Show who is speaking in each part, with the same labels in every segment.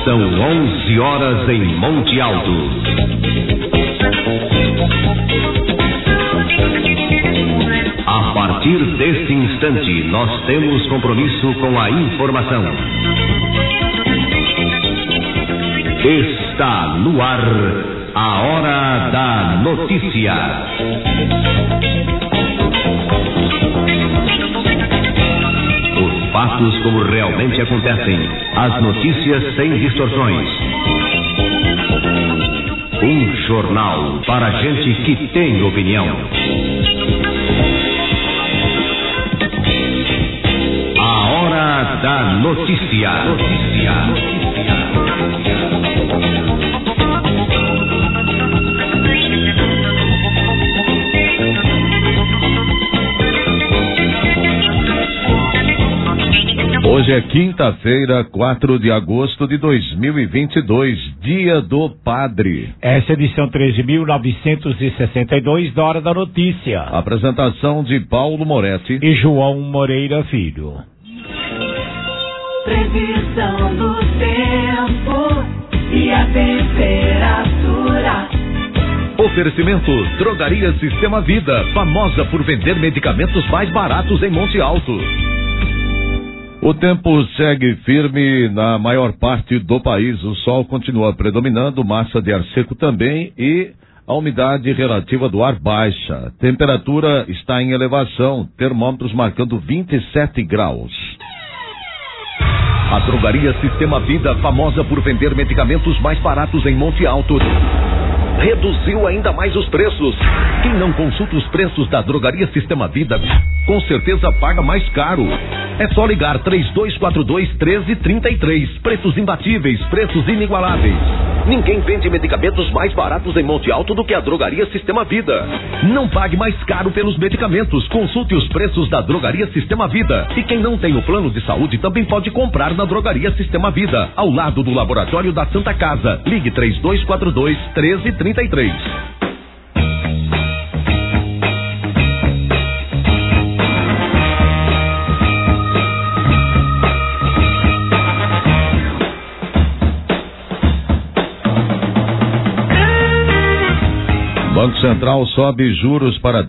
Speaker 1: São 11 horas em Monte Alto. A partir deste instante, nós temos compromisso com a informação. Está no ar a Hora da Notícia. Os fatos como realmente acontecem, as notícias sem distorções. Um jornal para gente que tem opinião. A Hora da Notícia.
Speaker 2: Hoje é quinta-feira, 4 de agosto de 2022, dia do Padre.
Speaker 3: Essa é a edição 13.962 da Hora da Notícia.
Speaker 2: Apresentação de Paulo Moretti
Speaker 3: e João Moreira Filho.
Speaker 4: Previsão do tempo e a temperatura.
Speaker 1: Oferecimento Drogaria Sistema Vida, famosa por vender medicamentos mais baratos em Monte Alto.
Speaker 2: O tempo segue firme na maior parte do país. O sol continua predominando, massa de ar seco também e a umidade relativa do ar baixa. Temperatura está em elevação, termômetros marcando 27 graus.
Speaker 1: A Drogaria Sistema Vida, famosa por vender medicamentos mais baratos em Monte Alto, reduziu ainda mais os preços. Quem não consulta os preços da Drogaria Sistema Vida, com certeza paga mais caro. É só ligar 3242-1333. Preços imbatíveis, preços inigualáveis. Ninguém vende medicamentos mais baratos em Monte Alto do que a Drogaria Sistema Vida. Não pague mais caro pelos medicamentos. Consulte os preços da Drogaria Sistema Vida. E quem não tem o plano de saúde também pode comprar na Drogaria Sistema Vida, ao lado do Laboratório da Santa Casa. Ligue 3242-1333.
Speaker 2: Banco Central sobe juros para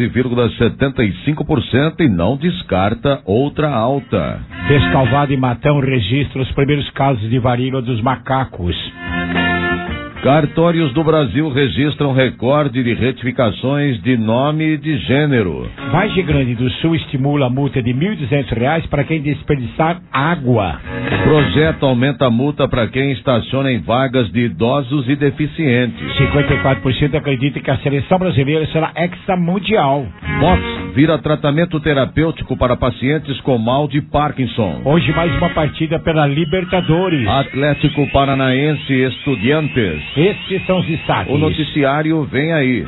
Speaker 2: 13,75% e não descarta outra alta.
Speaker 3: Descalvado e Matão registra os primeiros casos de varíola dos macacos.
Speaker 2: Cartórios do Brasil registram recorde de retificações de nome e de gênero.
Speaker 3: Vargem Grande do Sul estimula a multa de R$ 1.200 para quem desperdiçar água.
Speaker 2: Projeto aumenta a multa para quem estaciona em vagas de idosos e deficientes.
Speaker 3: 54% acredita que a seleção brasileira será hexamundial.
Speaker 2: Box vira tratamento terapêutico para pacientes com mal de Parkinson.
Speaker 3: Hoje mais uma partida pela Libertadores.
Speaker 2: Atlético Paranaense Estudiantes.
Speaker 3: Estes são os destaques.
Speaker 2: O noticiário vem aí.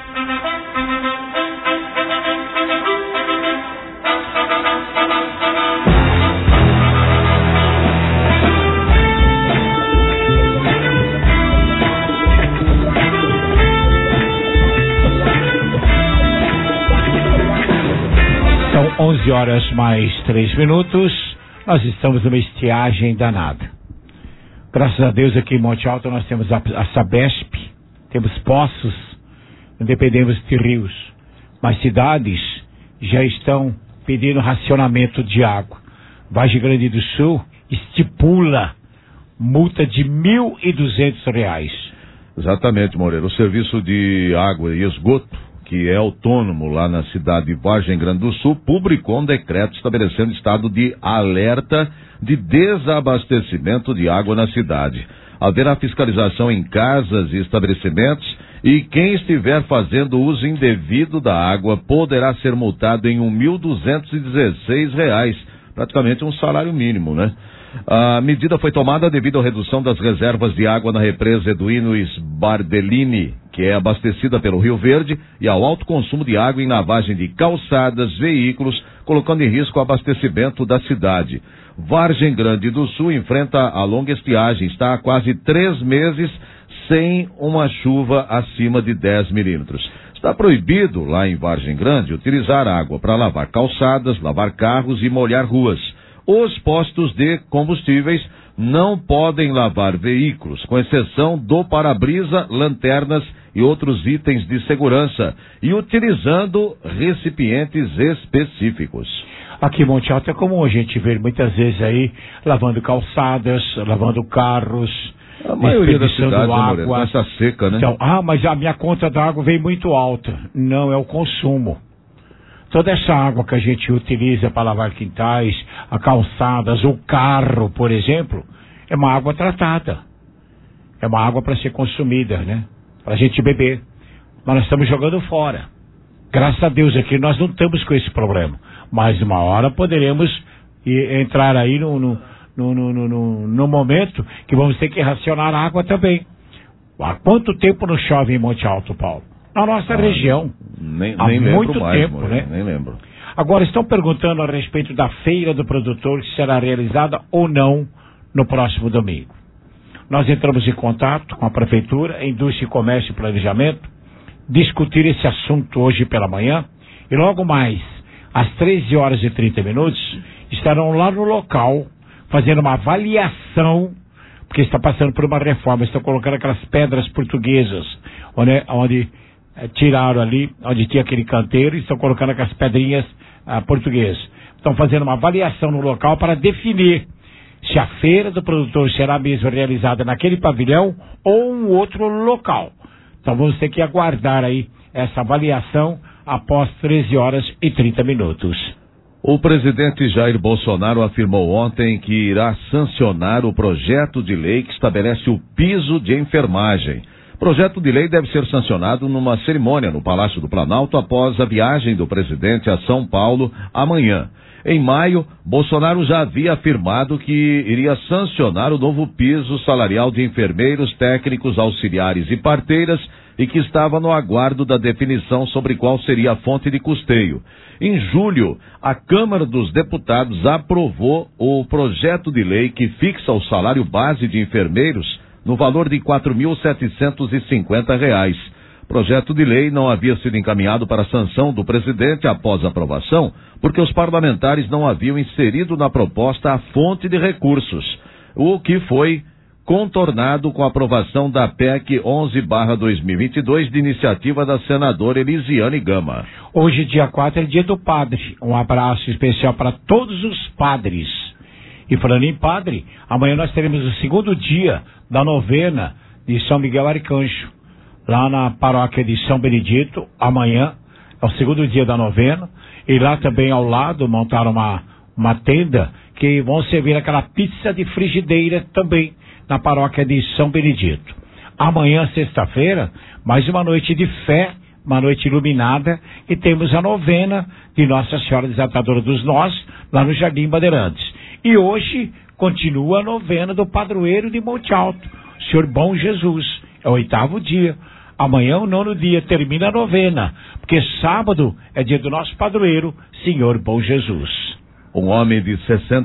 Speaker 3: São 11 horas mais 3 minutos. Nós estamos numa estiagem danada. Graças a Deus aqui em Monte Alto nós temos a Sabesp, temos poços, não dependemos de rios. Mas cidades já estão pedindo racionamento de água. Vargem Grande do Sul estipula multa de R$ 1.200.
Speaker 2: Exatamente, Moreira. O serviço de água e esgoto, que é autônomo lá na cidade de Vargem Grande do Sul, publicou um decreto estabelecendo estado de alerta de desabastecimento de água na cidade. Haverá fiscalização em casas e estabelecimentos e quem estiver fazendo uso indevido da água poderá ser multado em R$ 1.216, praticamente um salário mínimo, né? A medida foi tomada devido à redução das reservas de água na represa Eduino Bardellini, que é abastecida pelo Rio Verde, e ao alto consumo de água em lavagem de calçadas, veículos, colocando em risco o abastecimento da cidade. Vargem Grande do Sul enfrenta a longa estiagem, está há quase 3 meses sem uma chuva acima de 10 milímetros. Está proibido lá em Vargem Grande utilizar água para lavar calçadas, lavar carros e molhar ruas. Os postos de combustíveis não podem lavar veículos, com exceção do para-brisa, lanternas e outros itens de segurança, e utilizando recipientes específicos.
Speaker 3: Aqui em Monte Alto é comum a gente ver muitas vezes aí lavando calçadas, lavando carros,
Speaker 2: a maioria das cidades,
Speaker 3: água.
Speaker 2: Está seca, né?
Speaker 3: Então, mas a minha conta d'água vem muito alta. Não, é o consumo. Toda essa água que a gente utiliza para lavar quintais, a calçadas, o carro, por exemplo, é uma água tratada. É uma água para ser consumida, né? Para a gente beber. Mas nós estamos jogando fora. Graças a Deus aqui nós não estamos com esse problema. Mas uma hora poderemos entrar aí no momento que vamos ter que racionar a água também. Há quanto tempo não chove em Monte Alto, Paulo? Na nossa região.
Speaker 2: Nem
Speaker 3: há muito
Speaker 2: mais,
Speaker 3: tempo, né?
Speaker 2: Nem lembro.
Speaker 3: Agora, estão perguntando a respeito da Feira do Produtor, que será realizada ou não no próximo domingo. Nós entramos em contato com a Prefeitura, Indústria, Comércio e Planejamento, discutir esse assunto hoje pela manhã, e logo mais, às 13h30, estarão lá no local, fazendo uma avaliação, porque está passando por uma reforma, estão colocando aquelas pedras portuguesas, onde tiraram ali, onde tinha aquele canteiro, e estão colocando aquelas pedrinhas portuguesas. Estão fazendo uma avaliação no local para definir se a Feira do Produtor será mesmo realizada naquele pavilhão ou um outro local. Então vamos ter que aguardar aí essa avaliação após 13h30.
Speaker 2: O presidente Jair Bolsonaro afirmou ontem que irá sancionar o projeto de lei que estabelece o piso de enfermagem. O projeto de lei deve ser sancionado numa cerimônia no Palácio do Planalto após a viagem do presidente a São Paulo amanhã. Em maio, Bolsonaro já havia afirmado que iria sancionar o novo piso salarial de enfermeiros, técnicos, auxiliares e parteiras e que estava no aguardo da definição sobre qual seria a fonte de custeio. Em julho, a Câmara dos Deputados aprovou o projeto de lei que fixa o salário base de enfermeiros no valor de R$ 4.750. O projeto de lei não havia sido encaminhado para a sanção do presidente após a aprovação, porque os parlamentares não haviam inserido na proposta a fonte de recursos, o que foi contornado com a aprovação da PEC 11/2022 de iniciativa da senadora Elisiane Gama.
Speaker 3: Hoje, dia 4, é dia do padre. Um abraço especial para todos os padres. E falando em padre, amanhã nós teremos o segundo dia da novena de São Miguel Arcanjo, lá na paróquia de São Benedito. Amanhã é o segundo dia da novena, e lá também ao lado montaram uma tenda que vão servir aquela pizza de frigideira também na paróquia de São Benedito. Amanhã, sexta-feira, mais uma noite de fé, uma noite iluminada, e temos a novena de Nossa Senhora Desatadora dos Nós, lá no Jardim Bandeirantes. E hoje continua a novena do padroeiro de Monte Alto, Senhor Bom Jesus. É o 8º dia. Amanhã, o 9º dia, termina a novena, porque sábado é dia do nosso padroeiro, Senhor Bom Jesus.
Speaker 2: Um homem de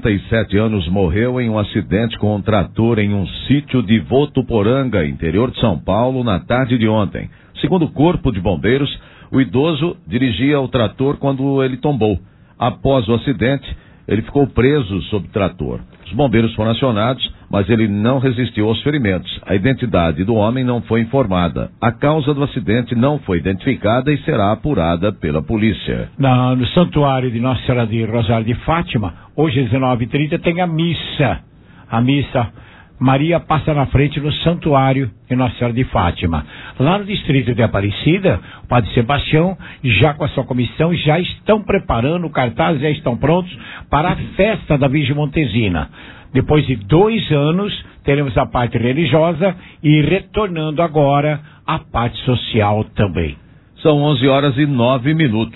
Speaker 2: 67 anos morreu em um acidente com um trator em um sítio de Votuporanga, interior de São Paulo, na tarde de ontem. Segundo o Corpo de Bombeiros, o idoso dirigia o trator quando ele tombou. Após o acidente, ele ficou preso sob o trator. Os bombeiros foram acionados, mas ele não resistiu aos ferimentos. A identidade do homem não foi informada. A causa do acidente não foi identificada e será apurada pela polícia.
Speaker 3: No Santuário de Nossa Senhora de Rosário de Fátima, hoje às 19h30 tem a missa. A missa Maria passa na frente no Santuário de Nossa Senhora de Fátima. Lá no distrito de Aparecida, o Padre Sebastião, já com a sua comissão, já estão preparando cartazes, já estão prontos para a festa da Virgem Montesina. Depois de 2 anos, teremos a parte religiosa e retornando agora a parte social também.
Speaker 2: São 11h09.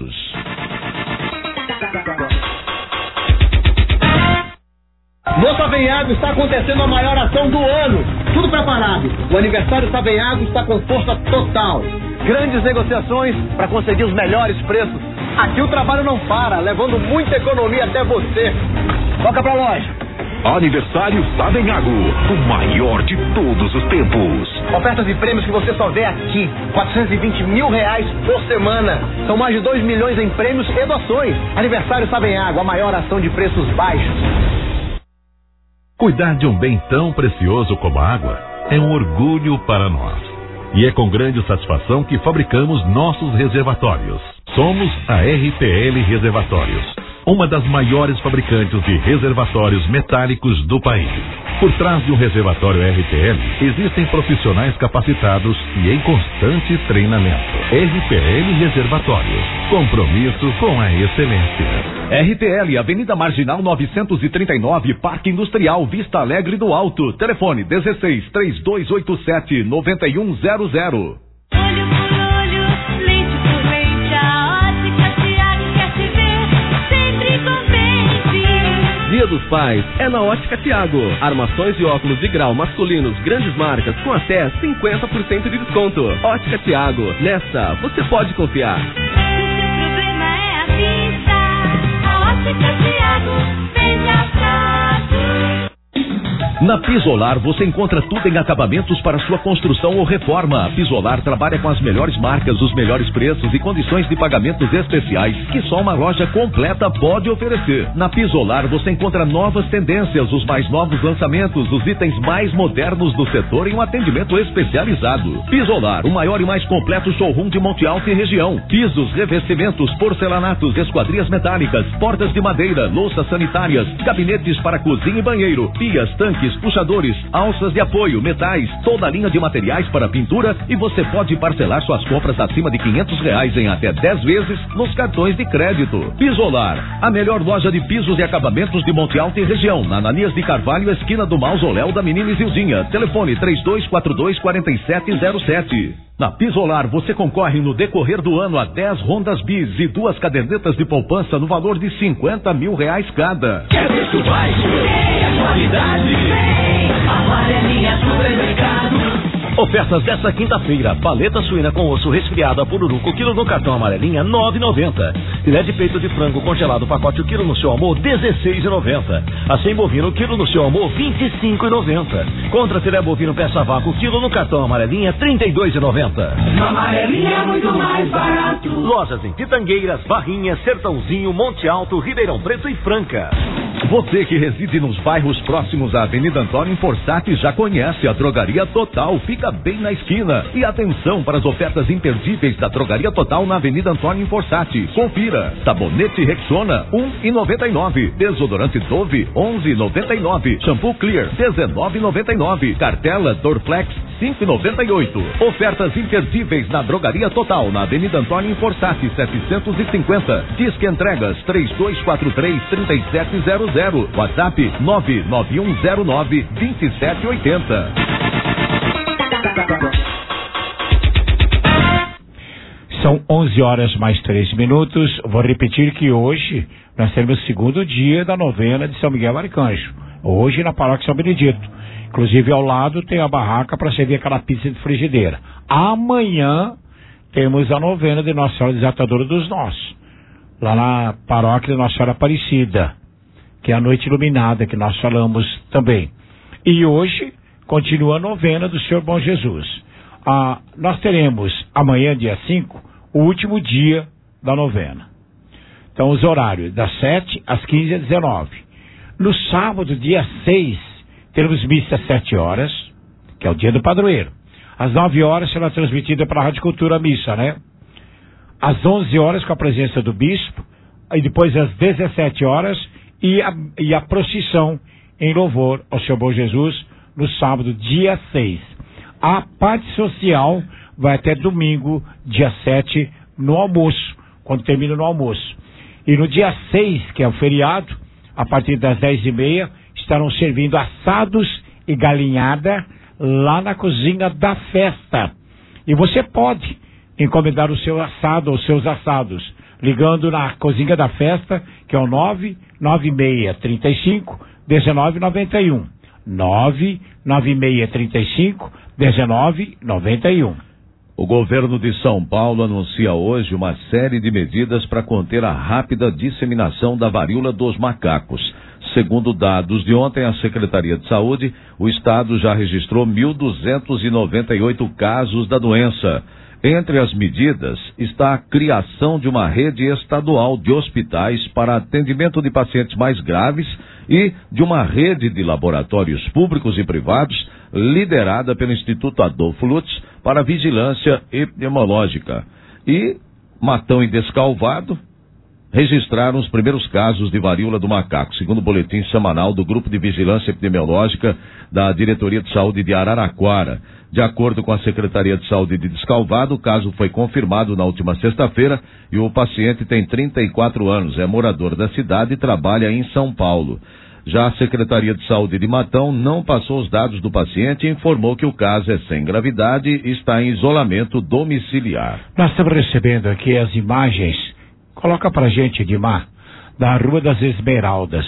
Speaker 5: No Savenhago está acontecendo a maior ação do ano. Tudo preparado. O aniversário Savenhago está com força total. Grandes negociações para conseguir os melhores preços. Aqui o trabalho não para, levando muita economia até você. Toca pra loja.
Speaker 1: Aniversário Savenhago, o maior de todos os tempos.
Speaker 5: Ofertas e prêmios que você só vê aqui. R$420 mil por semana. São mais de 2 milhões em prêmios e doações. Aniversário Savenhago, a maior ação de preços baixos.
Speaker 6: Cuidar de um bem tão precioso como a água é um orgulho para nós. E é com grande satisfação que fabricamos nossos reservatórios. Somos a RTL Reservatórios, uma das maiores fabricantes de reservatórios metálicos do país. Por trás de um reservatório RTL, existem profissionais capacitados e em constante treinamento. RTL Reservatórios, compromisso com a excelência.
Speaker 1: RTL, Avenida Marginal 939, Parque Industrial, Vista Alegre do Alto. Telefone 16-3287-9100.
Speaker 4: Olho por olho, lente por lente, a Ótica Thiago quer te ver sempre contente.
Speaker 7: Dia dos Pais é na Ótica Thiago. Armações e óculos de grau masculinos, grandes marcas com até 50% de desconto. Ótica Thiago, nessa você pode confiar.
Speaker 4: O seu problema é a vista. A Ótica Thiago vem de atraso.
Speaker 1: Na Pisolar você encontra tudo em acabamentos para sua construção ou reforma. A Pisolar trabalha com as melhores marcas, os melhores preços e condições de pagamentos especiais que só uma loja completa pode oferecer. Na Pisolar você encontra novas tendências, os mais novos lançamentos, os itens mais modernos do setor e um atendimento especializado. Pisolar, o maior e mais completo showroom de Monte Alto e região. Pisos, revestimentos, porcelanatos, esquadrias metálicas, portas de madeira, louças sanitárias, gabinetes para cozinha e banheiro, pias, tanques, puxadores, alças de apoio, metais, toda a linha de materiais para pintura e você pode parcelar suas compras acima de R$500 em até 10 vezes nos cartões de crédito. Pisolar, a melhor loja de pisos e acabamentos de Monte Alto e região, na Ananias de Carvalho, esquina do Mausoléu da Menina Isildinha. Telefone 3242-4707. Na Pisolar você concorre no decorrer do ano a 10 Hondas Bis e 2 cadernetas de poupança no valor de R$50 mil cada.
Speaker 4: Quer ver que vai? Tem a qualidade. Amarelinha Supermercado.
Speaker 1: Ofertas desta quinta-feira: paleta suína com osso resfriada pururuco, quilo no cartão amarelinha, R$ 9,90. Filé de peito de frango congelado, pacote o quilo no seu amor, R$ 16,90. Acém bovino, quilo no seu amor, R$ 25,90. Contra filé bovino peça vácuo, quilo no cartão amarelinha, R$ 32,90.
Speaker 4: No amarelinha é muito mais barato.
Speaker 1: Lojas em Pitangueiras, Barrinha, Sertãozinho, Monte Alto, Ribeirão Preto e Franca. Você que reside nos bairros próximos à Avenida Antônio Forçati já conhece a Drogaria Total, fica bem na esquina. E atenção para as ofertas imperdíveis da Drogaria Total na Avenida Antônio Forçati. Confira: sabonete Rexona, R$ 1,99. Desodorante Dove, R$ 11,99. Shampoo Clear, R$ 19,99. Cartela Dorflex, R$ 5,98. Ofertas imperdíveis na Drogaria Total, na Avenida Antônio Forçati, 750. Disque entregas 3243-3700. WhatsApp 99109-2780.
Speaker 3: São 11h mais 3 minutos. Vou repetir que hoje nós temos o segundo dia da novena de São Miguel Arcanjo. Hoje na Paróquia São Benedito. Inclusive ao lado tem a barraca para servir aquela pizza de frigideira. Amanhã temos a novena de Nossa Senhora Desatadora dos Nós, lá na Paróquia de Nossa Senhora Aparecida, que é a noite iluminada que nós falamos também. E hoje continua a novena do Senhor Bom Jesus. Nós teremos amanhã, dia 5, o último dia da novena. Então os horários das 7 às 15 às 19. No sábado, dia 6, teremos missa às 7 horas, que é o dia do padroeiro. Às 9 horas será transmitida para a Rádio Cultura a missa, né? Às 11 horas com a presença do bispo, e depois às 17 horas e a procissão em louvor ao Senhor Bom Jesus no sábado, dia 6. A parte social vai até domingo, dia 7, no almoço, quando termina no almoço. E no dia 6, que é o feriado, a partir das 10h30, estarão servindo assados e galinhada lá na cozinha da festa. E você pode encomendar o seu assado ou seus assados, ligando na cozinha da festa, que é o 99635-1991. 99635-1991.
Speaker 2: O governo de São Paulo anuncia hoje uma série de medidas para conter a rápida disseminação da varíola dos macacos. Segundo dados de ontem, a Secretaria de Saúde, o estado já registrou 1.298 casos da doença. Entre as medidas está a criação de uma rede estadual de hospitais para atendimento de pacientes mais graves e de uma rede de laboratórios públicos e privados liderada pelo Instituto Adolfo Lutz para vigilância epidemiológica. E Matão e Descalvado registraram os primeiros casos de varíola do macaco, segundo o boletim semanal do Grupo de Vigilância Epidemiológica da Diretoria de Saúde de Araraquara. De acordo com a Secretaria de Saúde de Descalvado, o caso foi confirmado na última sexta-feira e o paciente tem 34 anos, é morador da cidade e trabalha em São Paulo. Já a Secretaria de Saúde de Matão não passou os dados do paciente e informou que o caso é sem gravidade e está em isolamento domiciliar.
Speaker 3: Nós estamos recebendo aqui as imagens, coloca pra gente, Edmar, da Rua das Esmeraldas.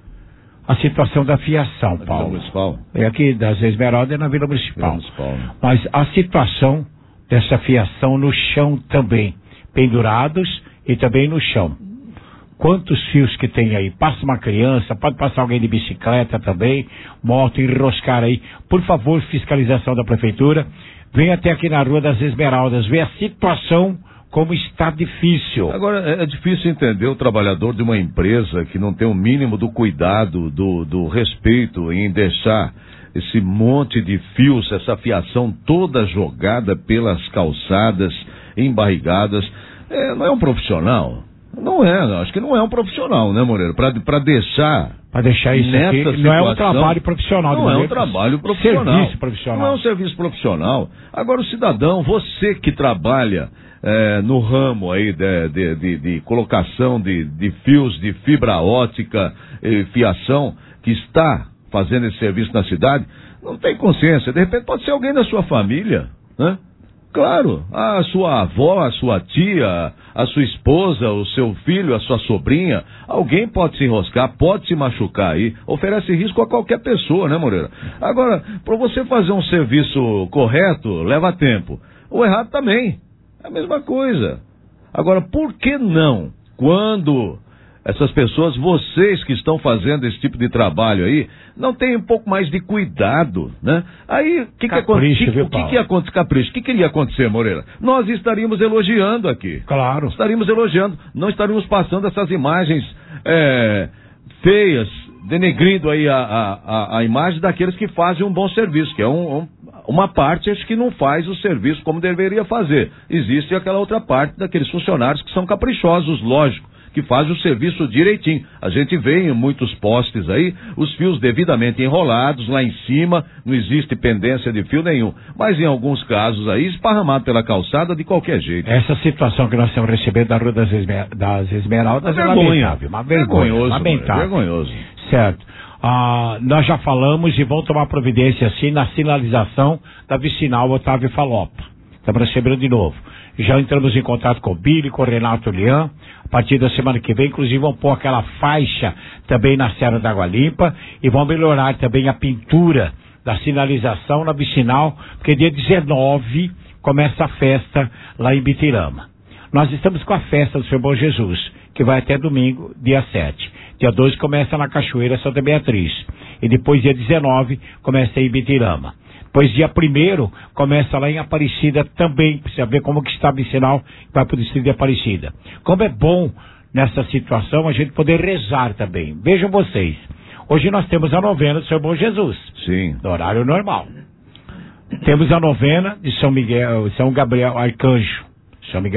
Speaker 3: A situação da fiação, Paulo.
Speaker 2: Vila Municipal?
Speaker 3: É aqui das Esmeraldas, é na Vila Municipal.
Speaker 2: Vila Municipal, né?
Speaker 3: Mas a situação dessa fiação no chão também, pendurados e também no chão. Quantos fios que tem aí? Passa uma criança, pode passar alguém de bicicleta também, moto, enroscar aí. Por favor, fiscalização da prefeitura, vem até aqui na Rua das Esmeraldas, vê a situação como está difícil.
Speaker 2: Agora, é difícil entender o trabalhador de uma empresa que não tem o mínimo do cuidado, do respeito em deixar esse monte de fios, essa fiação toda jogada pelas calçadas, embarrigadas. Não é um profissional? Não é, acho que não é um profissional, né, Moreira? Para deixar...
Speaker 3: Para deixar isso
Speaker 2: nessa
Speaker 3: aqui,
Speaker 2: situação,
Speaker 3: não é um trabalho profissional.
Speaker 2: Não é um trabalho profissional.
Speaker 3: Serviço profissional.
Speaker 2: Não é um serviço profissional. Agora, o cidadão, você que trabalha no ramo aí de colocação de fios de fibra ótica e fiação, que está fazendo esse serviço na cidade, não tem consciência. De repente pode ser alguém da sua família, né? Claro, a sua avó, a sua tia, a sua esposa, o seu filho, a sua sobrinha, alguém pode se enroscar, pode se machucar aí, oferece risco a qualquer pessoa, né, Moreira? Agora, para você fazer um serviço correto, leva tempo. O errado também, é a mesma coisa. Agora, por que não, quando essas pessoas, vocês que estão fazendo esse tipo de trabalho aí, não tem um pouco mais de cuidado, né? Aí, o que iria acontecer, Moreira? Nós estaríamos elogiando aqui.
Speaker 3: Claro.
Speaker 2: Estaríamos elogiando, não estaríamos passando essas imagens feias, denegrindo aí a imagem daqueles que fazem um bom serviço, que é uma parte, acho que não faz o serviço como deveria fazer. Existe aquela outra parte daqueles funcionários que são caprichosos, lógico, que faz o serviço direitinho. A gente vê em muitos postes aí, os fios devidamente enrolados lá em cima, não existe pendência de fio nenhum. Mas em alguns casos aí, esparramado pela calçada de qualquer jeito.
Speaker 3: Essa situação que nós estamos recebendo da Rua das Esmeraldas é lamentável. Uma vergonha. Lamentável.
Speaker 2: Vergonhoso.
Speaker 3: Certo. Nós já falamos e vamos tomar providência assim na sinalização da vicinal Otávio Falopa. Estamos recebendo de novo. Já entramos em contato com o Billy, com o Renato Lian. A partir da semana que vem, inclusive, vão pôr aquela faixa também na Serra da Água Limpa e vão melhorar também a pintura da sinalização na vicinal, porque dia 19 começa a festa lá em Bitirama. Nós estamos com a festa do Senhor Bom Jesus, que vai até domingo, dia 7. Dia 12 começa na Cachoeira Santa Beatriz. E depois, dia 19, começa em Bitirama. Pois dia 1º começa lá em Aparecida também, precisa ver como que está a vicinal que vai para o distrito de Aparecida. Como é bom nessa situação a gente poder rezar também. Vejam vocês, hoje nós temos a novena do Senhor Bom Jesus.
Speaker 2: Sim.
Speaker 3: No horário normal. Temos a novena de São Gabriel Arcanjo. São Miguel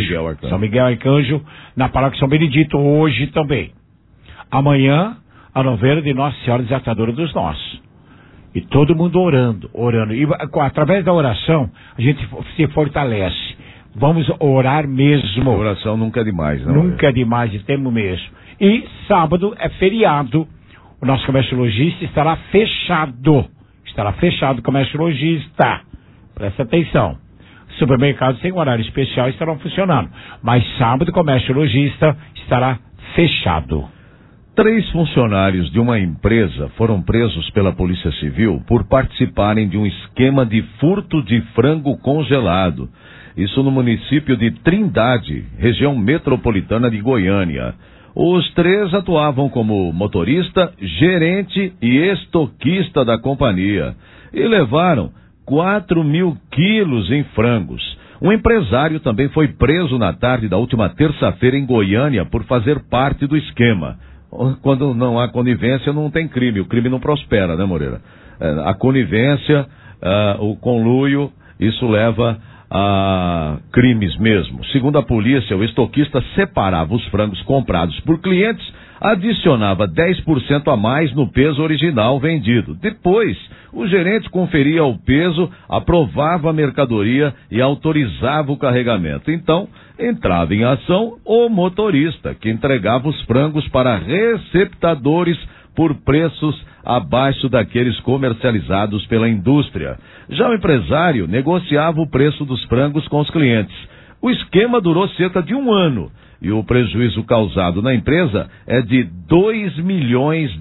Speaker 3: Arcanjo na paróquia São Benedito hoje também. Amanhã, a novena de Nossa Senhora Desatadora dos Nossos. E todo mundo orando. E através da oração, a gente se fortalece. Vamos orar mesmo.
Speaker 2: A oração nunca é demais, não?
Speaker 3: Nunca é demais, temos mesmo. E sábado é feriado. O nosso comércio lojista estará fechado. Estará fechado o comércio lojista. Presta atenção. Supermercados sem horário especial estarão funcionando. Mas sábado o comércio lojista estará fechado.
Speaker 2: 3 funcionários de uma empresa foram presos pela Polícia Civil por participarem de um esquema de furto de frango congelado. Isso no município de Trindade, região metropolitana de Goiânia. Os 3 atuavam como motorista, gerente e estoquista da companhia e levaram 4.000 quilos em frangos. Um empresário também foi preso na tarde da última terça-feira em Goiânia por fazer parte do esquema. quando não há conivência, não tem crime. O crime não prospera, né, Moreira? A conivência, o conluio, isso leva a crimes mesmo. Segundo a polícia, o estoquista separava os frangos comprados por clientes, adicionava 10% a mais no peso original vendido. Depois, o gerente conferia o peso, aprovava a mercadoria e autorizava o carregamento. Então, entrava em ação o motorista, que entregava os frangos para receptadores por preços abaixo daqueles comercializados pela indústria. Já o empresário negociava o preço dos frangos com os clientes. O esquema durou cerca de 1 ano e o prejuízo causado na empresa é de R$2 milhões.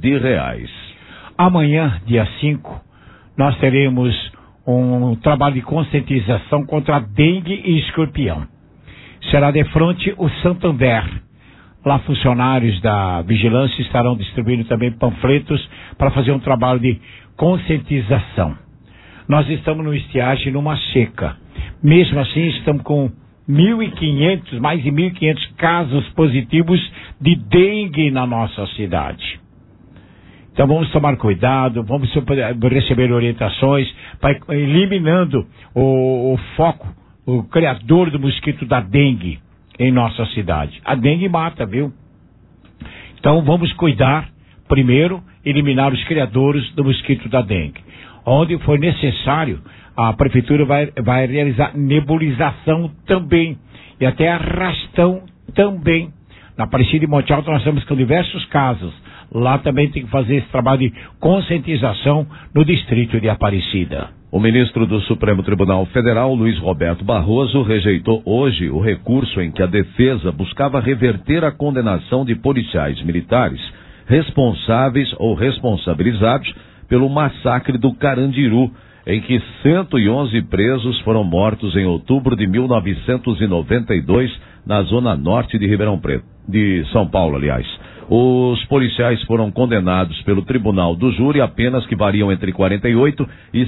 Speaker 3: Amanhã, dia 5, nós teremos um trabalho de conscientização contra a dengue e escorpião. Será de frente o Santander. Lá funcionários da vigilância estarão distribuindo também panfletos para fazer um trabalho de conscientização. Nós estamos no estiagem, numa seca. Mesmo assim, estamos com mais de 1.500 casos positivos de dengue na nossa cidade. Então vamos tomar cuidado, vamos receber orientações para eliminando o foco, o criador do mosquito da dengue em nossa cidade. A dengue mata, viu? Então vamos cuidar, primeiro, eliminar os criadores do mosquito da dengue. Onde for necessário, a prefeitura vai realizar nebulização também, e até arrastão também. Na Aparecida e Monte Alto nós estamos com diversos casos. Lá também tem que fazer esse trabalho de conscientização no distrito de Aparecida.
Speaker 2: O ministro do Supremo Tribunal Federal, Luiz Roberto Barroso, rejeitou hoje o recurso em que a defesa buscava reverter a condenação de policiais militares responsáveis ou responsabilizados pelo massacre do Carandiru, em que 111 presos foram mortos em outubro de 1992, na zona norte de Ribeirão Preto, de São Paulo, aliás. Os policiais foram condenados pelo Tribunal do Júri a penas que variam entre 48 e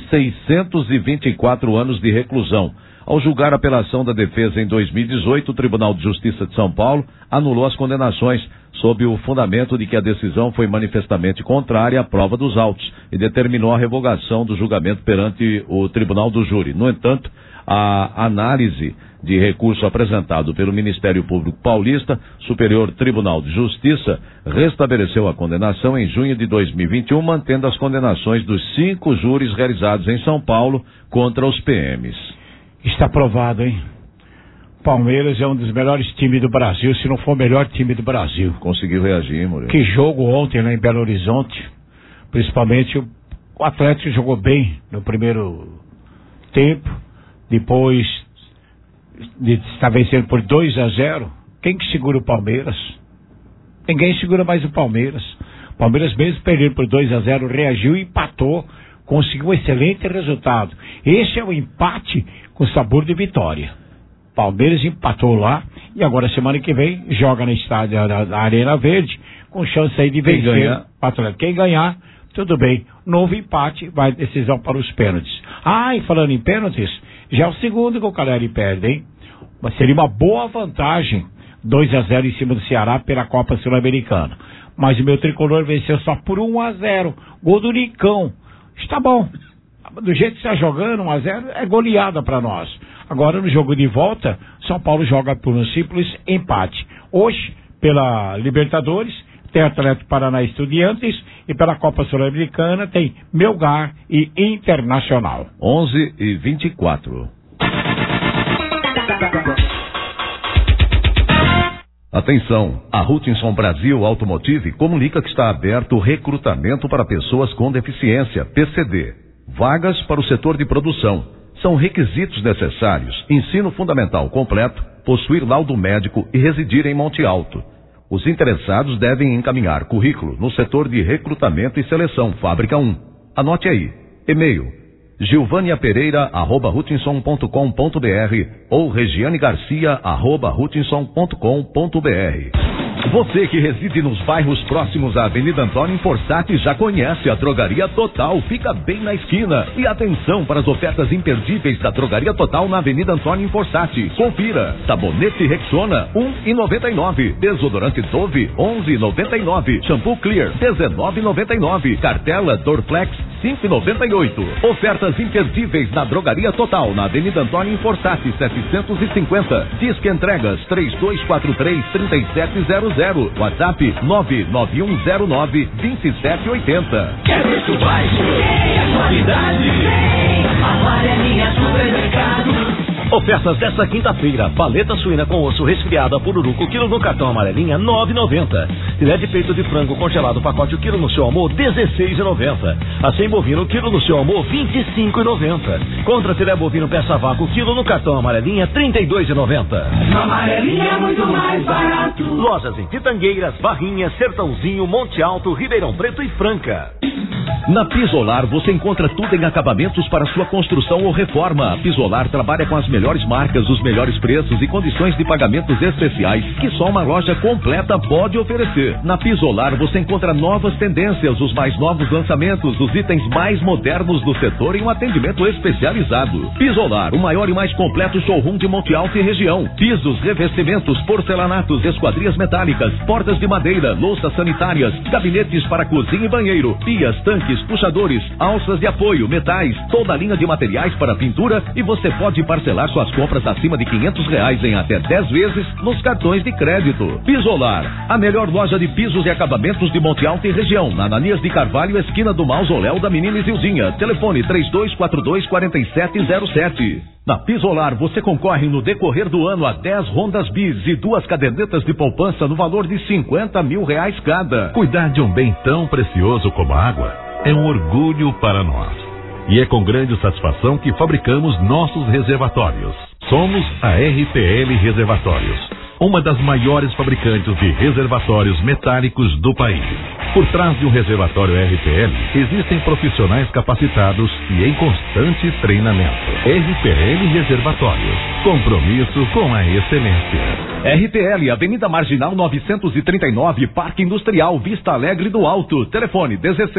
Speaker 2: 624 anos de reclusão. Ao julgar a apelação da defesa em 2018, o Tribunal de Justiça de São Paulo anulou as condenações sob o fundamento de que a decisão foi manifestamente contrária à prova dos autos e determinou a revogação do julgamento perante o Tribunal do Júri. No entanto, a análise de recurso apresentado pelo Ministério Público Paulista, Superior Tribunal de Justiça, restabeleceu a condenação em junho de 2021, mantendo as condenações dos 5 júris realizados em São Paulo contra os PMs.
Speaker 3: Está aprovado, hein? Palmeiras é um dos melhores times do Brasil, se não for o melhor time do Brasil.
Speaker 2: Conseguiu reagir, Moreira.
Speaker 3: Que jogo ontem lá em Belo Horizonte, principalmente o Atlético jogou bem no primeiro tempo, depois de estar vencendo por 2-0. Quem que segura o Palmeiras? Ninguém segura mais o Palmeiras. O Palmeiras, mesmo perdendo por 2-0, reagiu e empatou, conseguiu um excelente resultado. Esse é o empate com sabor de vitória. Palmeiras empatou lá e agora semana que vem joga no estádio da Arena Verde com chance aí de vencer. Quem ganhar, tudo bem. Novo empate, vai decisão para os pênaltis. E falando em pênaltis, já é o segundo que o Caleri perde, hein? Mas seria uma boa vantagem, 2-0 em cima do Ceará pela Copa Sul-Americana. Mas o meu tricolor venceu só por 1-0. Gol do Nicão. Está bom. Do jeito que está jogando, 1-0 é goleada para nós. Agora no jogo de volta, São Paulo joga por um simples empate. Hoje, pela Libertadores, tem Atlético Paraná Estudiantes e pela Copa Sul-Americana tem Melgar e Internacional.
Speaker 2: 11h24. Atenção, a Hutchinson Brasil Automotive comunica que está aberto o recrutamento para pessoas com deficiência, PCD. Vagas para o setor de produção. São requisitos necessários: ensino fundamental completo, possuir laudo médico e residir em Monte Alto. Os interessados devem encaminhar currículo no setor de recrutamento e seleção, Fábrica 1. Anote aí: e-mail gilvaniapereira@hutchinson.com.br ou regianegarcia@hutchinson.com.br.
Speaker 1: Você que reside nos bairros próximos à Avenida Antônio Forçati já conhece a Drogaria Total, fica bem na esquina. E atenção para as ofertas imperdíveis da Drogaria Total na Avenida Antônio Forçati. Confira: sabonete Rexona, R$1,99. Desodorante Dove, R$11,99. Shampoo Clear, R$19,99. Cartela Dorflex, R$5,98. Ofertas imperdíveis na Drogaria Total, na Avenida Antônio Forçati, 750. Disque entregas 3243-3700. WhatsApp 99109-2780.
Speaker 8: Quer preço baixo? Tem a qualidade. Amarelinha Supermercado.
Speaker 9: Ofertas desta quinta-feira: paleta suína com osso resfriada pururuco, quilo no cartão amarelinha, R$9,90. Filé de peito de frango congelado pacote, o quilo no seu amor, R$16,90. Acém bovino, quilo no seu amor, R$25,90. Contra filé bovino peça vácuo, quilo no cartão amarelinha, R$32,90.
Speaker 8: Amarelinha é muito mais barato.
Speaker 9: Lojas em Pitangueiras, Barrinha, Sertãozinho, Monte Alto, Ribeirão Preto e Franca.
Speaker 1: Na Pisolar você encontra tudo em acabamentos para sua construção ou reforma. A Pisolar trabalha com as melhores marcas, os melhores preços e condições de pagamentos especiais que só uma loja completa pode oferecer. Na Pisolar você encontra novas tendências, os mais novos lançamentos, os itens mais modernos do setor e um atendimento especializado. Pisolar, o maior e mais completo showroom de Monte Alto e região. Pisos, revestimentos, porcelanatos, esquadrias metálicas, portas de madeira, louças sanitárias, gabinetes para cozinha e banheiro, pias, tanques, puxadores, alças de apoio, metais, toda a linha de materiais para pintura, e você pode parcelar suas compras acima de R$500 em até 10 vezes nos cartões de crédito. Pisolar, a melhor loja de pisos e acabamentos de Monte Alto e região, na Ananias de Carvalho, esquina do Mausoléu da Menina Isildinha. Telefone 3242-4707. Na Pisolar você concorre no decorrer do ano a 10 Hondas Bis e 2 cadernetas de poupança no valor de R$50 mil cada.
Speaker 6: Cuidar de um bem tão precioso como a água é um orgulho para nós. E é com grande satisfação que fabricamos nossos reservatórios. Somos a RPL Reservatórios, uma das maiores fabricantes de reservatórios metálicos do país. Por trás de um reservatório RPL, existem profissionais capacitados e em constante treinamento. RPL Reservatórios, compromisso com a excelência.
Speaker 1: RPL, Avenida Marginal 939, Parque Industrial, Vista Alegre do Alto. Telefone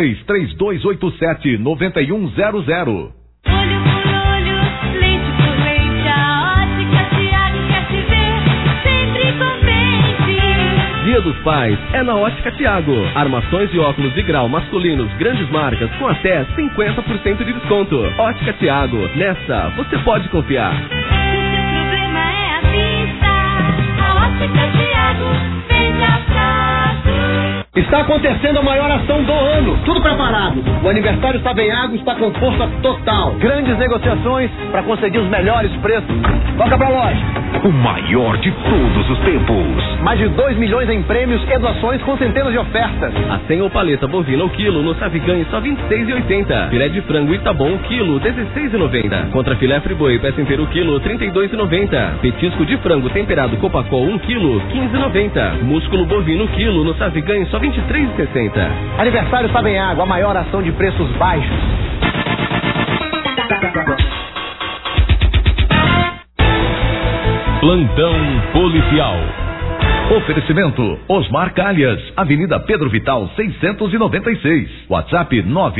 Speaker 1: 16-3287-9100.
Speaker 4: Olho por olho, leite por leite, a Ótica Thiago quer te ver sempre contente.
Speaker 7: Dia dos Pais é na Ótica Thiago. Armações e óculos de grau masculinos, grandes marcas com até 50% de desconto. Ótica Thiago, nessa você pode confiar.
Speaker 4: Se o problema é a vista, a Ótica Thiago vem de abraço.
Speaker 5: Está acontecendo a maior ação do ano. Tudo preparado. O aniversário Savenhago está com força total. Grandes negociações para conseguir os melhores preços. Toca pra loja.
Speaker 1: O maior de todos os tempos.
Speaker 5: Mais de 2 milhões em prêmios e doações com centenas de ofertas.
Speaker 7: Acém ou paleta bovina o quilo no Saviganho só R$26,80. Filé de frango Itabom quilo R$16,90. Contra filé friboi peça inteiro o quilo R$32,90. Petisco de frango temperado Copacol 1 quilo R$15,90. Músculo bovino quilo no Saviganho só R$23,60.
Speaker 5: Aniversário Savenhago, a maior ação de preços baixos.
Speaker 6: Plantão policial.
Speaker 1: Oferecimento Osmar Calhas, Avenida Pedro Vital 696. WhatsApp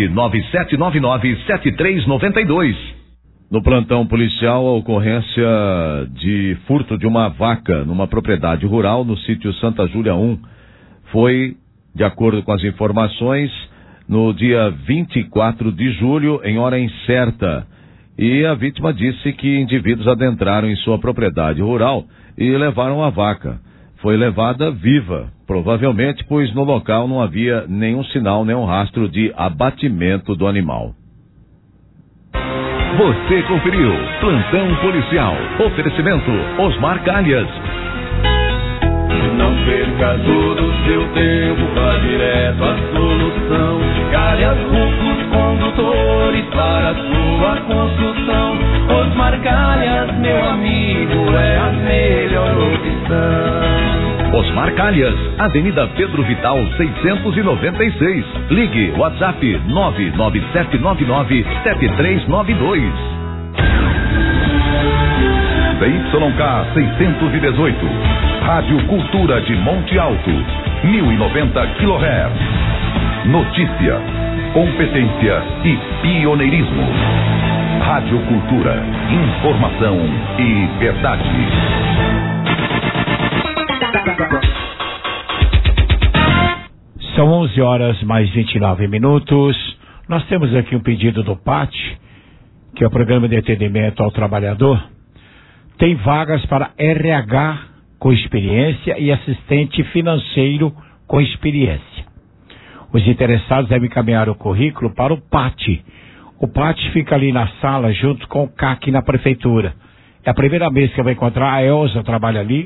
Speaker 1: 997997392.
Speaker 2: No plantão policial, a ocorrência de furto de uma vaca numa propriedade rural no sítio Santa Júlia 1 foi, de acordo com as informações, no dia 24 de julho, em hora incerta. E a vítima disse que indivíduos adentraram em sua propriedade rural e levaram a vaca. Foi levada viva, provavelmente pois no local não havia nenhum sinal, nenhum rastro de abatimento do animal.
Speaker 1: Você conferiu Plantão Policial. Oferecimento Osmar Calhas.
Speaker 8: Não perca todo o seu tempo, vá direto à solução. Calhas Rufos Condutores para a sua construção. Osmar Calhas, meu amigo, é a melhor opção.
Speaker 1: Osmar Calhas, Avenida Pedro Vital 696. Ligue WhatsApp 997997392.
Speaker 6: ZYK 618. Rádio Cultura de Monte Alto, 1090 kHz. Notícia, competência e pioneirismo. Rádio Cultura, informação e verdade.
Speaker 3: São 11 horas mais 29 minutos. Nós temos aqui um pedido do PAT, que é o Programa de Atendimento ao Trabalhador. Tem vagas para RH com experiência e assistente financeiro com experiência. Os interessados devem encaminhar o currículo para o PAT. O PAT fica ali na sala junto com o CAC na prefeitura. É a primeira vez que eu vou encontrar, a Elza trabalha ali,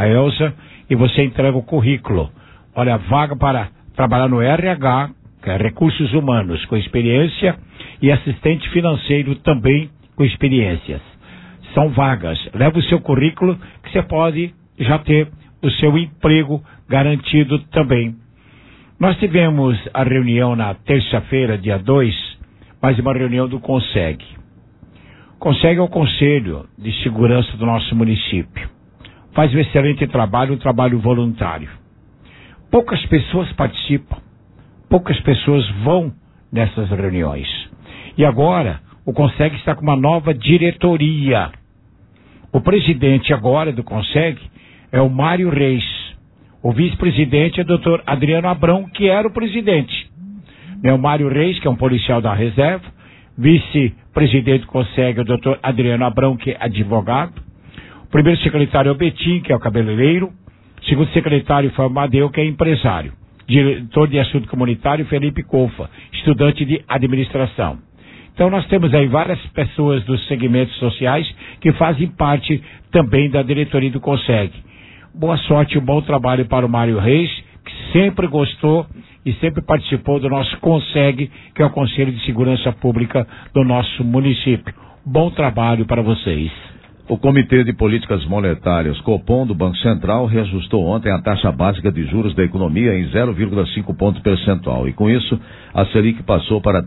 Speaker 3: e você entrega o currículo. Olha, vaga para trabalhar no RH, que é Recursos Humanos com experiência, e assistente financeiro também com experiências. São vagas. Leva o seu currículo que você pode já ter o seu emprego garantido também. Nós tivemos a reunião na terça-feira, dia 2, mais uma reunião do CONSEG. CONSEG é o Conselho de Segurança do nosso município. Faz um excelente trabalho, um trabalho voluntário. Poucas pessoas participam, poucas pessoas vão nessas reuniões. E agora, o CONSEG está com uma nova diretoria. O presidente agora do CONSEG é o Mário Reis. O vice-presidente é o doutor Adriano Abrão, que era o presidente. O Mário Reis, que é um policial da reserva, vice-presidente do CONSEG é o doutor Adriano Abrão, que é advogado. O primeiro secretário é o Betim, que é o cabeleireiro. O segundo secretário foi o Madeu, que é empresário. Diretor de assunto comunitário, Felipe Colfa, estudante de administração. Então nós temos aí várias pessoas dos segmentos sociais que fazem parte também da diretoria do CONSEG. Boa sorte e um bom trabalho para o Mário Reis, que sempre gostou e sempre participou do nosso CONSEG, que é o Conselho de Segurança Pública do nosso município. Bom trabalho para vocês.
Speaker 2: O Comitê de Políticas Monetárias, Copom, do Banco Central, reajustou ontem a taxa básica de juros da economia em 0,5 ponto percentual. E com isso, a Selic passou para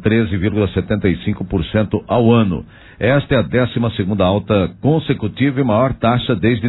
Speaker 2: 13,75% ao ano. Esta é a 12ª alta consecutiva e maior taxa desde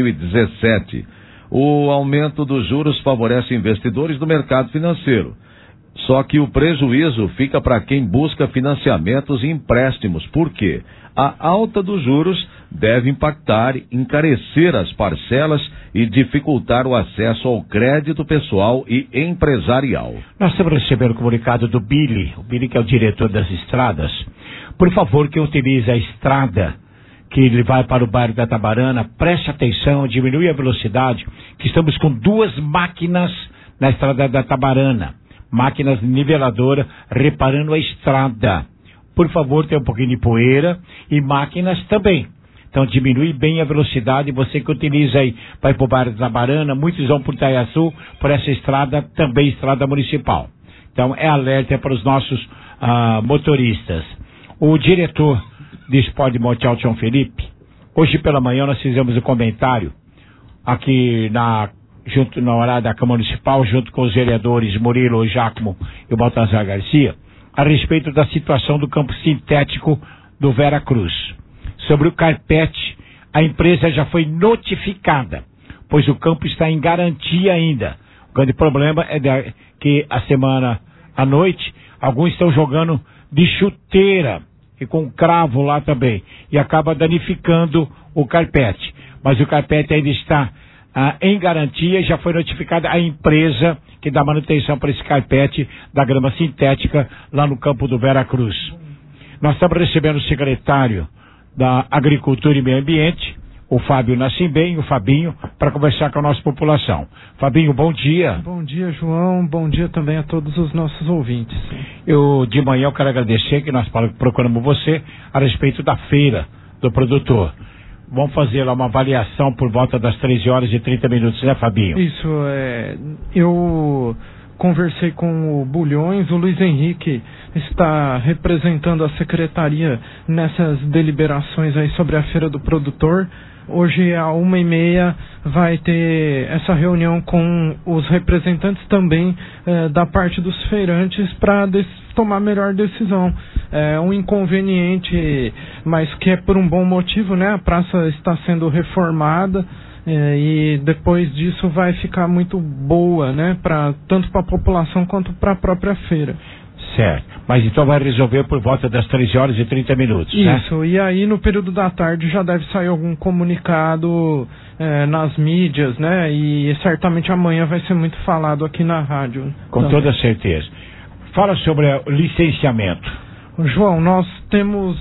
Speaker 2: 2017. O aumento dos juros favorece investidores do mercado financeiro. Só que o prejuízo fica para quem busca financiamentos e empréstimos. Por quê? A alta dos juros deve impactar, encarecer as parcelas e dificultar o acesso ao crédito pessoal e empresarial.
Speaker 3: Nós estamos recebendo o comunicado do Billy, o Billy que é o diretor das estradas. Por favor, quem utiliza a estrada que ele vai para o bairro da Tabarana, preste atenção, diminui a velocidade, que estamos com 2 máquinas na estrada da Tabarana. Máquinas niveladora reparando a estrada. Por favor, tem um pouquinho de poeira e máquinas também. Então diminui bem a velocidade. Você que utiliza aí, vai para o bairro da Tabarana, muitos vão por Itaiaçu, por essa estrada, também estrada municipal. Então é alerta para os nossos motoristas. O diretor de Esporte de Monte Alto, João Felipe, hoje pela manhã nós fizemos um comentário aqui junto na hora da Câmara Municipal, junto com os vereadores Murilo, Giacomo e o Baltazar Garcia, a respeito da situação do campo sintético do Vera Cruz. Sobre o carpete, a empresa já foi notificada, pois o campo está em garantia ainda. O grande problema é que a semana à noite, alguns estão jogando de chuteira e com cravo lá também, e acaba danificando o carpete. Mas o carpete ainda está em garantia, já foi notificada a empresa que dá manutenção para esse carpete da grama sintética lá no campo do Vera Cruz. Nós estamos recebendo o secretário da Agricultura e Meio Ambiente, o Fábio Nascimbem, o Fabinho, para conversar com a nossa população. Fabinho, bom dia.
Speaker 10: Bom dia, João. Bom dia também a todos os nossos ouvintes.
Speaker 3: De manhã eu quero agradecer que nós procuramos você a respeito da feira do produtor. Vamos fazer lá uma avaliação por volta das 13h30, né, Fabinho?
Speaker 10: Isso, eu conversei com o Bulhões, o Luiz Henrique está representando a secretaria nessas deliberações aí sobre a feira do produtor. Hoje, às 13h30, vai ter essa reunião com os representantes também da parte dos feirantes para tomar a melhor decisão. um inconveniente, mas que é por um bom motivo, né? A praça está sendo reformada. E depois disso vai ficar muito boa, né? Tanto para a população quanto para a própria feira.
Speaker 3: Certo, mas então vai resolver por volta das 13h30,
Speaker 10: Isso, né? E aí no período da tarde já deve sair algum comunicado nas mídias, né? E certamente amanhã vai ser muito falado aqui na rádio.
Speaker 3: Com
Speaker 10: também.
Speaker 3: toda certeza. Fala sobre o licenciamento.
Speaker 10: João, nós temos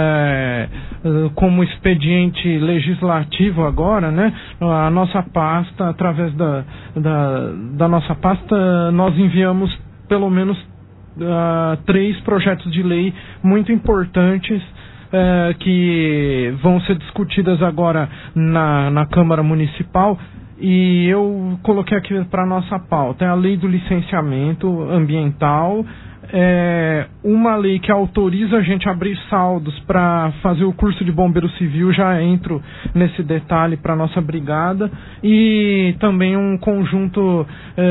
Speaker 10: como expediente legislativo agora, né? A nossa pasta, através da nossa pasta, nós enviamos pelo menos 3 projetos de lei muito importantes que vão ser discutidas agora na Câmara Municipal. E eu coloquei aqui para a nossa pauta, é a lei do licenciamento ambiental, uma lei que autoriza a gente a abrir saldos para fazer o curso de bombeiro civil, já entro nesse detalhe para a nossa brigada, e também um conjunto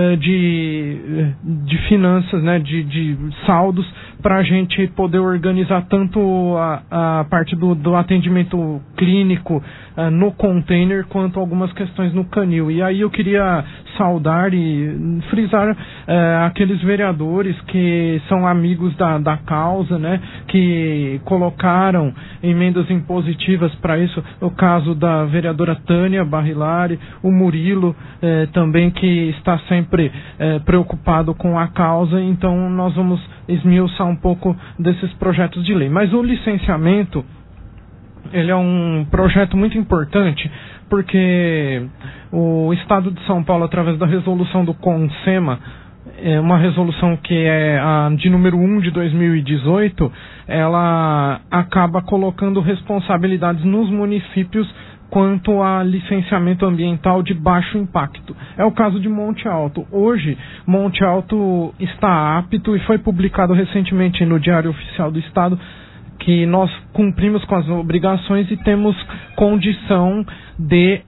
Speaker 10: de finanças, né, de saldos, para a gente poder organizar tanto a parte do atendimento clínico no container, quanto algumas questões no canil. E aí eu queria saudar e frisar aqueles vereadores que são amigos da causa, né, que colocaram emendas impositivas para isso. O caso da vereadora Tânia Barrilari, o Murilo também, que está sempre preocupado com a causa. Então nós vamos esmiuçar um pouco desses projetos de lei. Mas o licenciamento, ele é um projeto muito importante, porque o Estado de São Paulo, através da resolução do CONSEMA, uma resolução que é a de número 1 de 2018, ela acaba colocando responsabilidades nos municípios quanto a licenciamento ambiental de baixo impacto. É o caso de Monte Alto. Hoje, Monte Alto está apto e foi publicado recentemente no Diário Oficial do Estado que nós cumprimos com as obrigações e temos condição de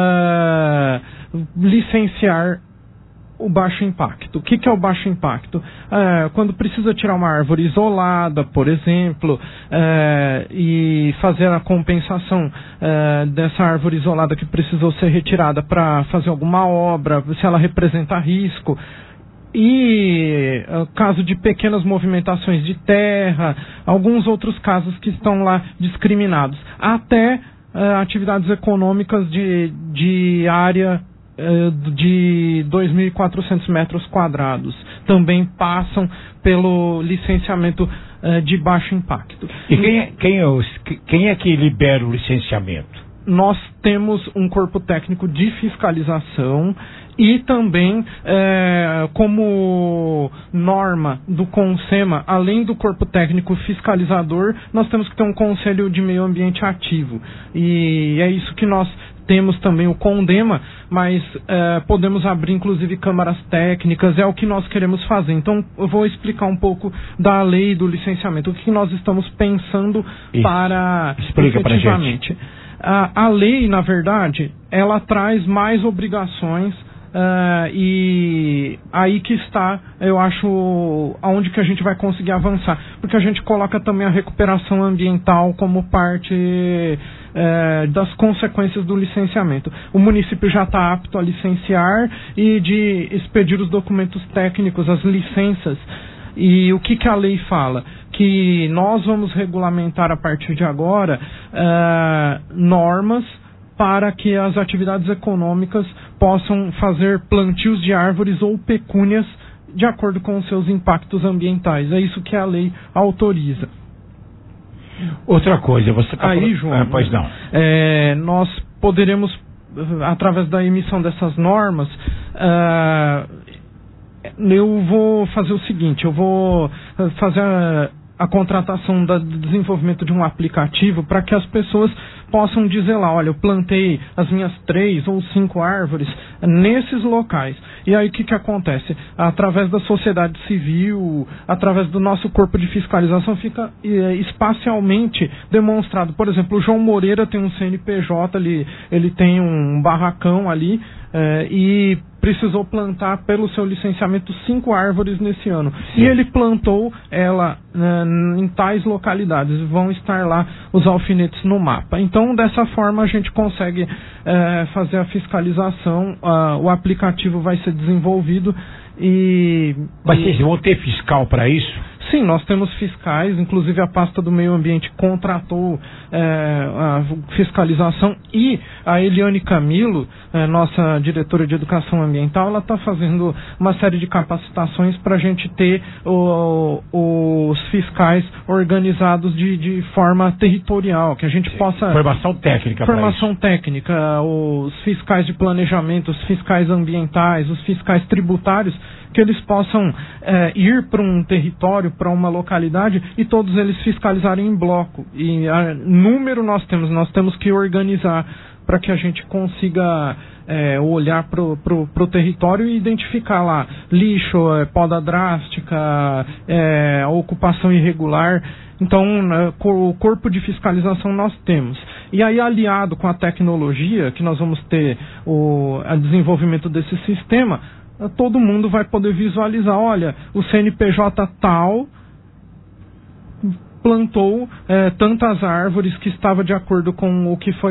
Speaker 10: licenciar o baixo impacto. O que é o baixo impacto? Quando precisa tirar uma árvore isolada, por exemplo, e fazer a compensação dessa árvore isolada que precisou ser retirada para fazer alguma obra, se ela representa risco. E caso de pequenas movimentações de terra, alguns outros casos que estão lá discriminados. Até atividades econômicas de área de 2.400 metros quadrados também passam pelo licenciamento de baixo impacto.
Speaker 3: E quem é que libera o licenciamento?
Speaker 10: Nós temos um corpo técnico de fiscalização e também, como norma do CONSEMA, além do corpo técnico fiscalizador, nós temos que ter um conselho de meio ambiente ativo. E é isso que nós temos também, o CONDEMA, mas podemos abrir inclusive câmaras técnicas, é o que nós queremos fazer. Então eu vou explicar um pouco da lei do licenciamento, o que nós estamos pensando para
Speaker 3: explica efetivamente.
Speaker 10: Pra gente. A lei, na verdade, ela traz mais obrigações e aí que está, eu acho, aonde que a gente vai conseguir avançar, porque a gente coloca também a recuperação ambiental como parte das consequências do licenciamento. O município já está apto a licenciar e de expedir os documentos técnicos, as licenças. E o que a lei fala? Que nós vamos regulamentar a partir de agora normas para que as atividades econômicas possam fazer plantios de árvores ou pecúnias de acordo com os seus impactos ambientais. É isso que a lei autoriza.
Speaker 3: Outra coisa, você está
Speaker 10: aí, João,
Speaker 3: pois não.
Speaker 10: Nós poderemos, através da emissão dessas normas, eu vou fazer o seguinte, eu vou fazer a contratação do desenvolvimento de um aplicativo para que as pessoas possam dizer lá, olha, eu plantei as minhas 3 ou 5 árvores nesses locais. E aí o que acontece? Através da sociedade civil, através do nosso corpo de fiscalização, fica espacialmente demonstrado. Por exemplo, o João Moreira tem um CNPJ, ele tem um barracão ali, e precisou plantar, pelo seu licenciamento, 5 árvores nesse ano. Sim. E ele plantou ela em tais localidades. Vão estar lá os alfinetes no mapa. Então, dessa forma, a gente consegue fazer a fiscalização. O aplicativo vai ser desenvolvido e...
Speaker 3: Mas vocês vão ter fiscal para isso?
Speaker 10: Sim, nós temos fiscais, inclusive a pasta do meio ambiente contratou a fiscalização, e a Eliane Camilo, nossa diretora de educação ambiental, ela está fazendo uma série de capacitações para a gente ter os fiscais organizados de forma territorial, que a gente possa...
Speaker 3: Formação técnica.
Speaker 10: Formação técnica, os fiscais de planejamento, os fiscais ambientais, os fiscais tributários, que eles possam ir para um território, para uma localidade, e todos eles fiscalizarem em bloco. E número nós temos que organizar para que a gente consiga olhar para o território e identificar lá lixo, poda drástica, ocupação irregular. Então, o corpo de fiscalização nós temos. E aí, aliado com a tecnologia, que nós vamos ter o desenvolvimento desse sistema, todo mundo vai poder visualizar, olha, o CNPJ tal plantou tantas árvores que estava de acordo com o que foi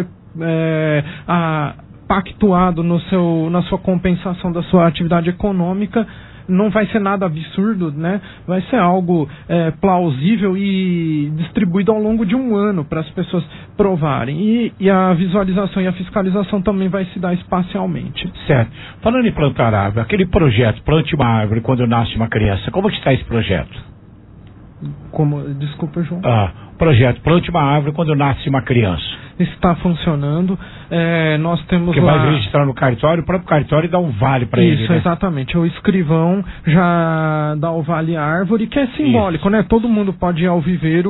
Speaker 10: pactuado na sua compensação da sua atividade econômica. Não vai ser nada absurdo, né? Vai ser algo plausível e distribuído ao longo de um ano para as pessoas provarem. E a visualização e a fiscalização também vai se dar espacialmente.
Speaker 3: Certo. Falando em plantar árvore, aquele projeto, plante uma árvore quando nasce uma criança, como está esse projeto?
Speaker 10: Desculpa, João.
Speaker 3: Projeto, plante uma árvore quando nasce uma criança.
Speaker 10: Está funcionando. Nós temos
Speaker 3: que vai registrar no cartório, o próprio cartório dá um vale para ele.
Speaker 10: Isso, né? Exatamente. O escrivão já dá o vale árvore, que é simbólico, né? Todo mundo pode ir ao viveiro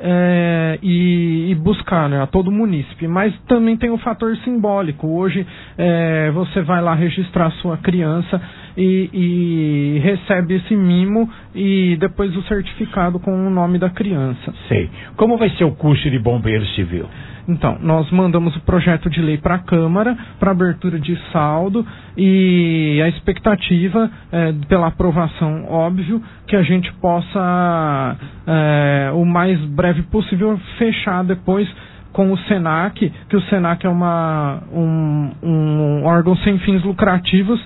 Speaker 10: e buscar, né? A todo munícipe. Mas também tem o fator simbólico. Hoje você vai lá registrar a sua criança e recebe esse mimo e depois o certificado com o nome da criança.
Speaker 3: Sei. Como vai ser o curso de bombeiro civil?
Speaker 10: Então, nós mandamos o projeto de lei para a Câmara, para abertura de saldo, e a expectativa, pela aprovação, óbvio, que a gente possa, o mais breve possível, fechar depois com o SENAC, que o SENAC é um órgão sem fins lucrativos.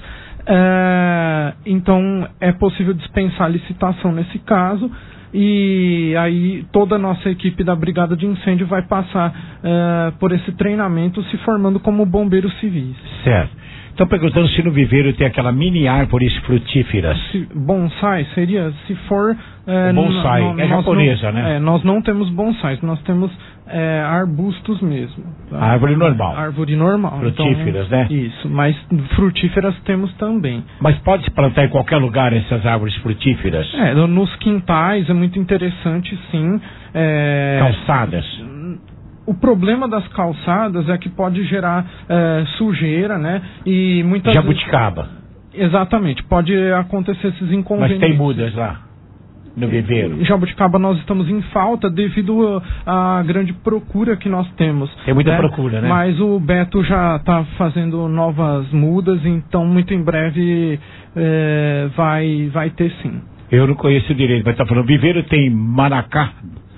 Speaker 10: Então, é possível dispensar a licitação nesse caso. E aí toda a nossa equipe da Brigada de Incêndio vai passar por esse treinamento, se formando como bombeiros civis.
Speaker 3: Certo. Estão perguntando se no viveiro tem aquela mini árvores frutíferas.
Speaker 10: Bonsai seria, se for...
Speaker 3: bonsai, é japonesa,
Speaker 10: né? Nós não temos bonsais, nós temos arbustos mesmo. Tá?
Speaker 3: Árvore normal.
Speaker 10: Árvore normal.
Speaker 3: Frutíferas,
Speaker 10: então,
Speaker 3: né?
Speaker 10: Isso, mas frutíferas temos também.
Speaker 3: Mas pode se plantar em qualquer lugar essas árvores frutíferas?
Speaker 10: Nos quintais é muito interessante, sim.
Speaker 3: Calçadas?
Speaker 10: O problema das calçadas é que pode gerar sujeira, né? E muitas
Speaker 3: jabuticaba.
Speaker 10: Exatamente, pode acontecer esses inconvenientes.
Speaker 3: Mas tem mudas lá, no viveiro.
Speaker 10: Jabuticaba nós estamos em falta devido à grande procura que nós temos.
Speaker 3: Tem muita procura, né?
Speaker 10: Mas o Beto já está fazendo novas mudas, então muito em breve vai ter sim.
Speaker 3: Eu não conheço direito, mas está falando, viveiro tem Manacá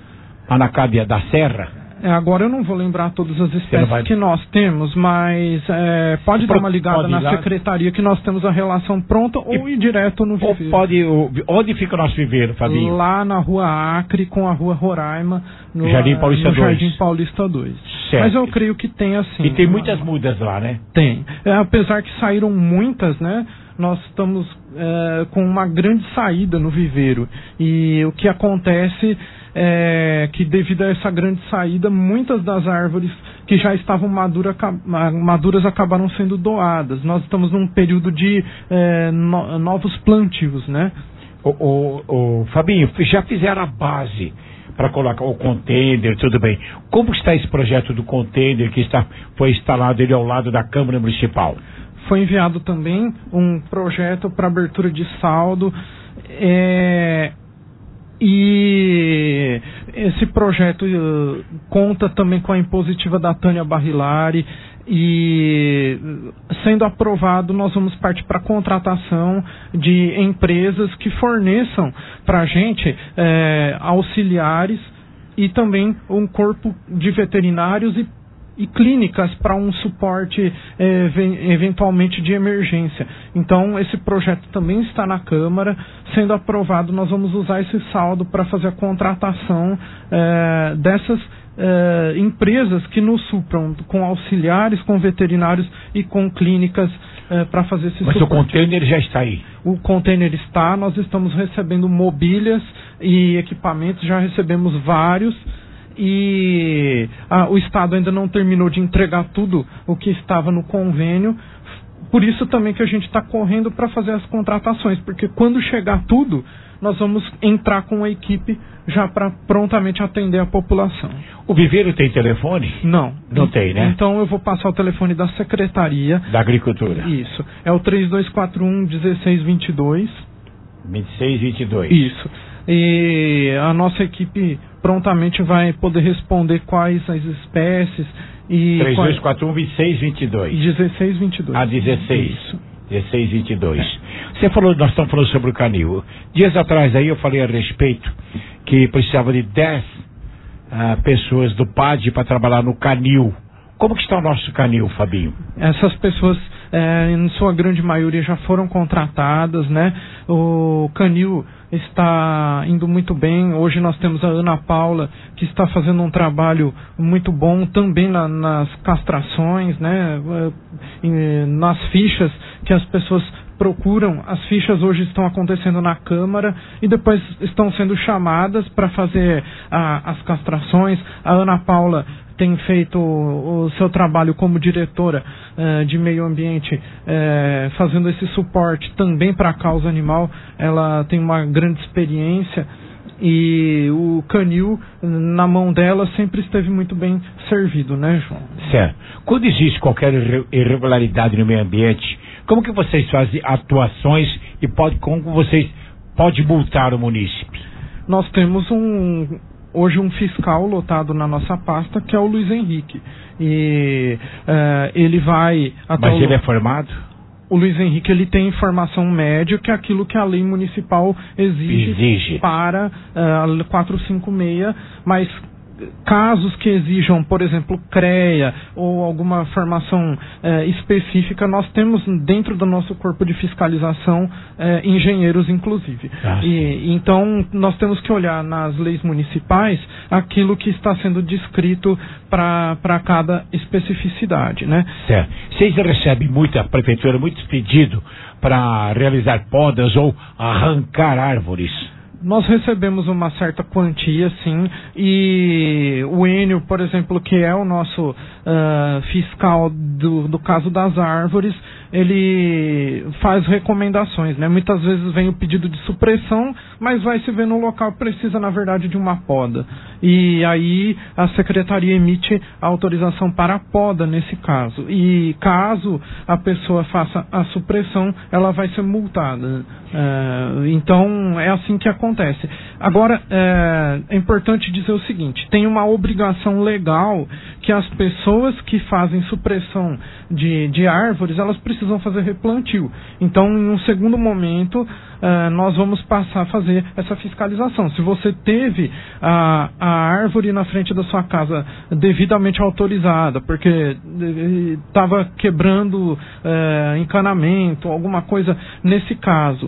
Speaker 3: da Serra?
Speaker 10: Agora eu não vou lembrar todas as espécies que nós temos, mas pode dar uma ligada na secretaria que nós temos a relação pronta ou ir direto no viveiro.
Speaker 3: Onde fica o nosso viveiro, Fabinho?
Speaker 10: Lá na Rua Acre com a Rua Roraima, no
Speaker 3: Jardim Paulista 2.
Speaker 10: Jardim Paulista 2.
Speaker 3: Certo.
Speaker 10: Mas eu creio que tem assim.
Speaker 3: E tem muitas mudas lá, né?
Speaker 10: Tem. Apesar que saíram muitas, né? Nós estamos com uma grande saída no viveiro. E o que acontece que devido a essa grande saída, muitas das árvores que já estavam maduras acabaram sendo doadas. Nós estamos num período de novos plantios, né?
Speaker 3: Fabinho, já fizeram a base para colocar o container, tudo bem. Como está esse projeto do container que foi instalado ele ao lado da Câmara Municipal?
Speaker 10: Foi enviado também um projeto para abertura de saldo. E esse projeto conta também com a impositiva da Tânia Barrilari, e sendo aprovado nós vamos partir para a contratação de empresas que forneçam para a gente auxiliares e também um corpo de veterinários e clínicas para um suporte eventualmente de emergência. Então esse projeto também está na Câmara. Sendo aprovado, nós vamos usar esse saldo para fazer a contratação dessas empresas que nos supram com auxiliares, com veterinários e com clínicas para fazer esse suporte.
Speaker 3: Mas o container já está aí?
Speaker 10: O container está, nós estamos recebendo mobílias e equipamentos, já recebemos vários. E o Estado ainda não terminou de entregar tudo o que estava no convênio, por isso também que a gente está correndo para fazer as contratações, porque quando chegar tudo, nós vamos entrar com a equipe já para prontamente atender a população.
Speaker 3: O viveiro tem telefone?
Speaker 10: Não.
Speaker 3: Não tem, né?
Speaker 10: Então eu vou passar o telefone da Secretaria
Speaker 3: da Agricultura.
Speaker 10: Isso, é o 3241-1622.
Speaker 3: 1622.
Speaker 10: Isso. E a nossa equipe prontamente vai poder responder quais as espécies e
Speaker 3: 3241-2622.
Speaker 10: 1622.
Speaker 3: 16.
Speaker 10: Isso.
Speaker 3: 1622. Você falou, nós estamos falando sobre o canil. Dias atrás aí eu falei a respeito que precisava de 10 pessoas do PAD para trabalhar no canil. Como que está o nosso canil, Fabinho?
Speaker 10: Essas pessoas, em sua grande maioria, já foram contratadas, né? O canil está indo muito bem. Hoje nós temos a Ana Paula, que está fazendo um trabalho muito bom também nas castrações, né? Nas fichas que as pessoas procuram. As fichas hoje estão acontecendo na Câmara e depois estão sendo chamadas para fazer as castrações. A Ana Paula tem feito o seu trabalho como diretora de meio ambiente, fazendo esse suporte também para a causa animal. Ela tem uma grande experiência e o canil, na mão dela, sempre esteve muito bem servido, né, João?
Speaker 3: Certo. Quando existe qualquer irregularidade no meio ambiente, como que vocês fazem atuações e como vocês podem multar o munícipe?
Speaker 10: Nós temos hoje um fiscal lotado na nossa pasta, que é o Luiz Henrique. E ele vai...
Speaker 3: Mas ele é formado?
Speaker 10: O Luiz Henrique, ele tem formação média, que é aquilo que a lei municipal exige. Para a 456, mas casos que exijam, por exemplo, CREA ou alguma formação específica, nós temos dentro do nosso corpo de fiscalização engenheiros, inclusive. Então, nós temos que olhar nas leis municipais aquilo que está sendo descrito para cada especificidade, né?
Speaker 3: Certo. Vocês recebem a prefeitura, muitos pedidos para realizar podas ou arrancar árvores?
Speaker 10: Nós recebemos uma certa quantia, sim, e o Enio, por exemplo, que é o nosso fiscal do caso das árvores, ele faz recomendações, né? Muitas vezes vem o pedido de supressão, mas vai se ver no local precisa, na verdade, de uma poda. E aí a secretaria emite a autorização para a poda nesse caso. E caso a pessoa faça a supressão, ela vai ser multada. Então é assim que acontece. Agora, é importante dizer o seguinte: tem uma obrigação legal que as pessoas que fazem supressão de árvores, elas precisam fazer replantio. Então, em um segundo momento, nós vamos passar a fazer essa fiscalização. Se você teve a árvore na frente da sua casa devidamente autorizada, porque estava quebrando encanamento, alguma coisa nesse caso,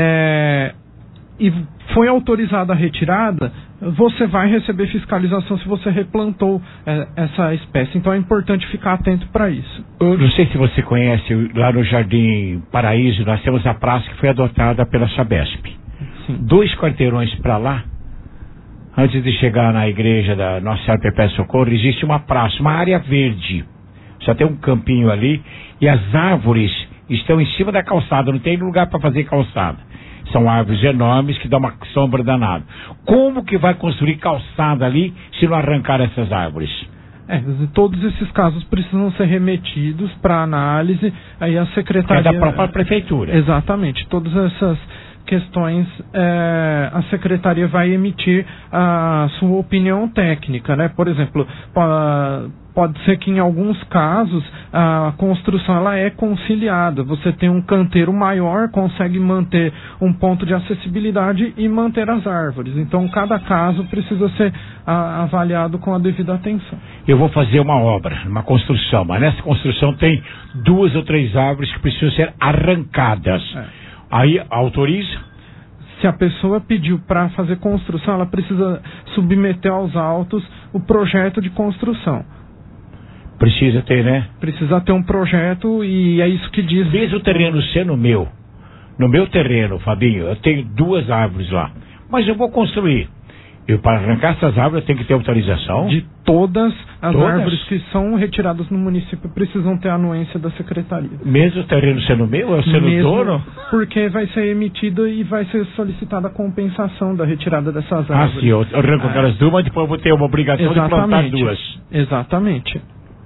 Speaker 10: e foi autorizada a retirada, você vai receber fiscalização se você replantou essa espécie. Então é importante ficar atento para isso.
Speaker 3: Eu não sei se você conhece, lá no Jardim Paraíso, nós temos a praça que foi adotada pela Sabesp.
Speaker 10: Sim.
Speaker 3: 2 quarteirões para lá, antes de chegar na igreja da Nossa Senhora Perpétua Socorro, existe uma praça, uma área verde. Só tem um campinho ali e as árvores estão em cima da calçada, não tem lugar para fazer calçada. São árvores enormes que dão uma sombra danada. Como que vai construir calçada ali se não arrancar essas árvores?
Speaker 10: Todos esses casos precisam ser remetidos para análise, aí a secretaria...
Speaker 3: É da própria prefeitura.
Speaker 10: Exatamente. Todas essas questões, a secretaria vai emitir a sua opinião técnica, né? Por exemplo, pode ser que em alguns casos a construção ela é conciliada. Você tem um canteiro maior, consegue manter um ponto de acessibilidade e manter as árvores. Então cada caso precisa ser avaliado com a devida atenção.
Speaker 3: Eu vou fazer uma obra, uma construção, mas nessa construção tem 2 ou 3 árvores que precisam ser arrancadas. Aí autoriza?
Speaker 10: Se a pessoa pediu para fazer construção, ela precisa submeter aos autos o projeto de construção.
Speaker 3: Precisa ter, né?
Speaker 10: Precisa ter um projeto e é isso que diz.
Speaker 3: Desde o terreno ser no meu terreno, Fabinho, eu tenho 2 árvores lá, mas eu vou construir. Para arrancar essas árvores tem que ter autorização?
Speaker 10: De todas as árvores que são retiradas no município precisam ter a anuência da secretaria.
Speaker 3: Mesmo o terreno sendo meu, eu sendo dono?
Speaker 10: Porque vai ser emitida e vai ser solicitada a compensação da retirada dessas árvores.
Speaker 3: Sim, eu arranco aquelas 2, mas depois eu vou ter uma obrigação de plantar 2.
Speaker 10: Exatamente.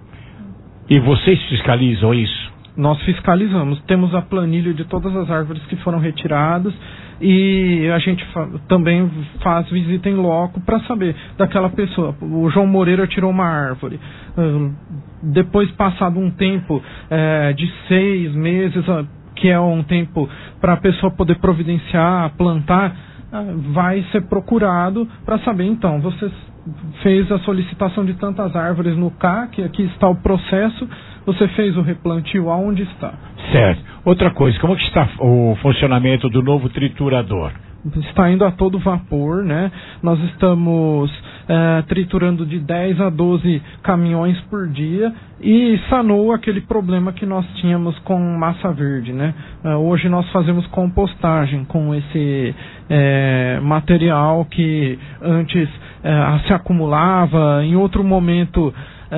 Speaker 3: E vocês fiscalizam isso?
Speaker 10: Nós fiscalizamos, temos a planilha de todas as árvores que foram retiradas e a gente também faz visita em loco para saber daquela pessoa. O João Moreira tirou uma árvore, depois passado um tempo de 6 meses, que é um tempo para a pessoa poder providenciar, plantar, vai ser procurado para saber, então, você fez a solicitação de tantas árvores no CAC, aqui está o processo, você fez o replantio, aonde está?
Speaker 3: Certo. Outra coisa, como que está o funcionamento do novo triturador?
Speaker 10: Está indo a todo vapor, né? Nós estamos triturando de 10 a 12 caminhões por dia e sanou aquele problema que nós tínhamos com massa verde, né? Hoje nós fazemos compostagem com esse material que antes se acumulava, em outro momento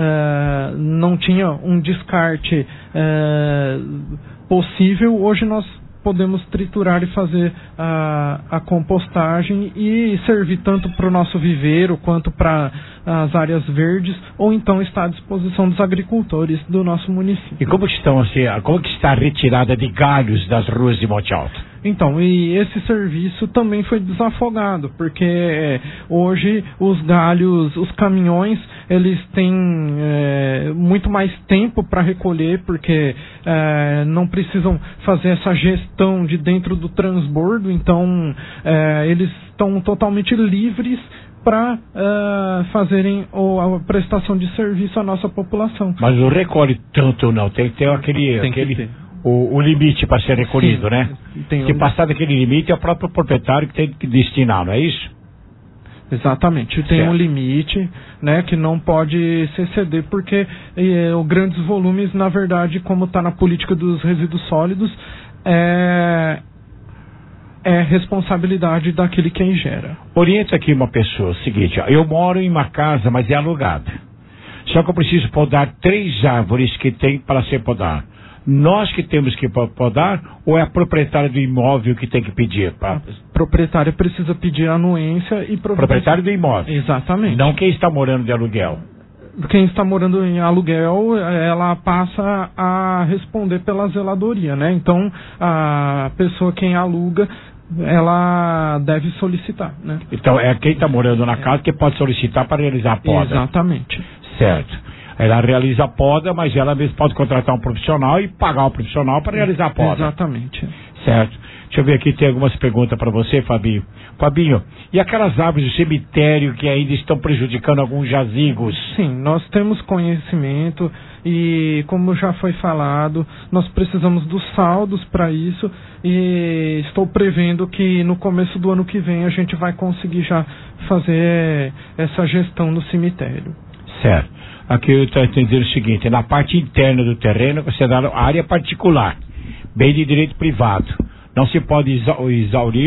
Speaker 10: não tinha um descarte possível. Hoje nós podemos triturar e fazer a compostagem e servir tanto para o nosso viveiro quanto para as áreas verdes, ou então está à disposição dos agricultores do nosso município.
Speaker 3: E como que está a retirada de galhos das ruas de Monte Alto?
Speaker 10: Então, e esse serviço também foi desafogado, porque hoje os galhos, os caminhões, eles têm muito mais tempo para recolher, porque não precisam fazer essa gestão de dentro do transbordo, então eles estão totalmente livres para fazerem a prestação de serviço à nossa população.
Speaker 3: Mas não recolhe tanto não, tem que ter o limite para ser recolhido. Sim, né? Se passar daquele limite, é o próprio proprietário que tem que destinar, não é isso?
Speaker 10: Exatamente, tem um limite, né, que não pode se exceder, porque os grandes volumes, na verdade, como está na política dos resíduos sólidos, é responsabilidade daquele quem gera.
Speaker 3: Orienta aqui uma pessoa, o seguinte, eu moro em uma casa, mas é alugada. Só que eu preciso podar 3 árvores que tem para ser podar. Nós que temos que podar ou é a proprietária do imóvel que tem que pedir?
Speaker 10: A proprietária precisa pedir anuência e
Speaker 3: proprietário do imóvel.
Speaker 10: Exatamente.
Speaker 3: Não quem está morando de aluguel.
Speaker 10: Quem está morando em aluguel, ela passa a responder pela zeladoria, né? Então, a pessoa quem aluga, ela deve solicitar, né?
Speaker 3: Então, é quem está morando na casa que pode solicitar para realizar a poda.
Speaker 10: Exatamente.
Speaker 3: Certo. Ela realiza a poda, mas ela mesmo pode contratar um profissional e pagar um profissional para realizar a poda.
Speaker 10: Exatamente.
Speaker 3: Certo. Deixa eu ver aqui, tem algumas perguntas para você, Fabinho. Fabinho, e aquelas árvores do cemitério que ainda estão prejudicando alguns jazigos?
Speaker 10: Sim, nós temos conhecimento e, como já foi falado, nós precisamos dos saldos para isso e estou prevendo que no começo do ano que vem a gente vai conseguir já fazer essa gestão no cemitério.
Speaker 3: Certo. Aqui eu estou entendendo o seguinte, na parte interna do terreno você dá área particular, bem de direito privado. Não se pode exaurir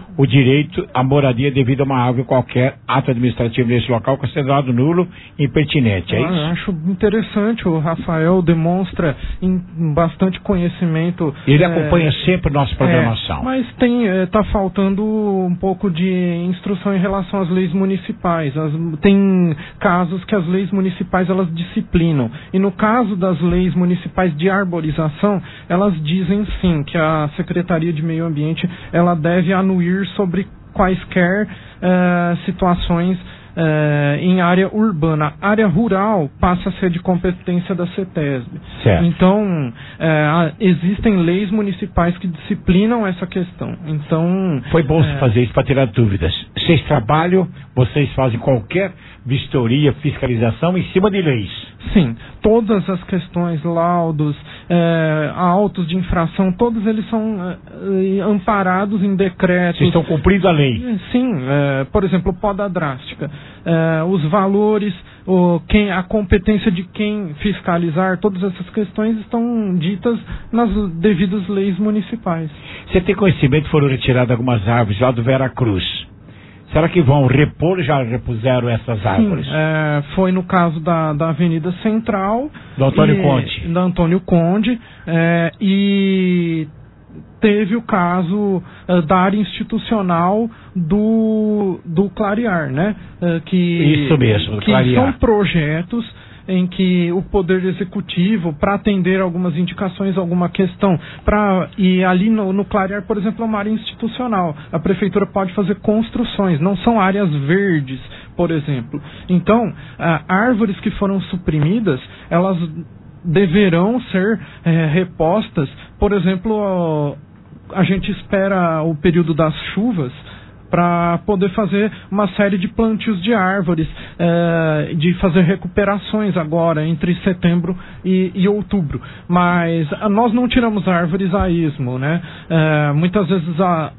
Speaker 3: o direito à moradia devido a uma árvore qualquer, ato administrativo nesse local considerado nulo e impertinente, é isso?
Speaker 10: Eu acho interessante, o Rafael demonstra bastante conhecimento.
Speaker 3: Ele acompanha sempre nossa programação.
Speaker 10: Mas está faltando um pouco de instrução em relação às leis municipais. Tem casos que as leis municipais elas disciplinam. E no caso das leis municipais de arborização, elas dizem sim que a Secretaria de Meio Ambiente ela deve anuir sobre quaisquer situações em área urbana. Área rural passa a ser de competência da CETESB.
Speaker 3: Certo.
Speaker 10: Então, existem leis municipais que disciplinam essa questão. Então,
Speaker 3: foi bom você fazer isso para tirar dúvidas. Vocês trabalham, vocês fazem qualquer vistoria, fiscalização em cima de leis.
Speaker 10: Sim, todas as questões, laudos, autos de infração, todos eles são amparados em decretos.
Speaker 3: Vocês estão cumprindo a lei?
Speaker 10: Sim, por exemplo, poda drástica. Os valores, a competência de quem fiscalizar, todas essas questões estão ditas nas devidas leis municipais.
Speaker 3: Você tem conhecimento que foram retiradas algumas árvores lá do Veracruz? Será que vão repor, já repuseram essas árvores?
Speaker 10: Sim, foi no caso da Avenida Central.
Speaker 3: Do Antônio Conde.
Speaker 10: Da Antônio Conde. E teve o caso da área institucional do Clarear, né?
Speaker 3: Isso mesmo, do Clarear.
Speaker 10: Que são projetos em que o Poder Executivo, para atender algumas indicações, alguma questão, e ali no Clarear, por exemplo, é uma área institucional. A Prefeitura pode fazer construções, não são áreas verdes, por exemplo. Então, árvores que foram suprimidas, elas deverão ser repostas. Por exemplo, a gente espera o período das chuvas para poder fazer uma série de plantios de árvores, de fazer recuperações agora, entre setembro e outubro. Mas nós não tiramos árvores a esmo, né? Muitas vezes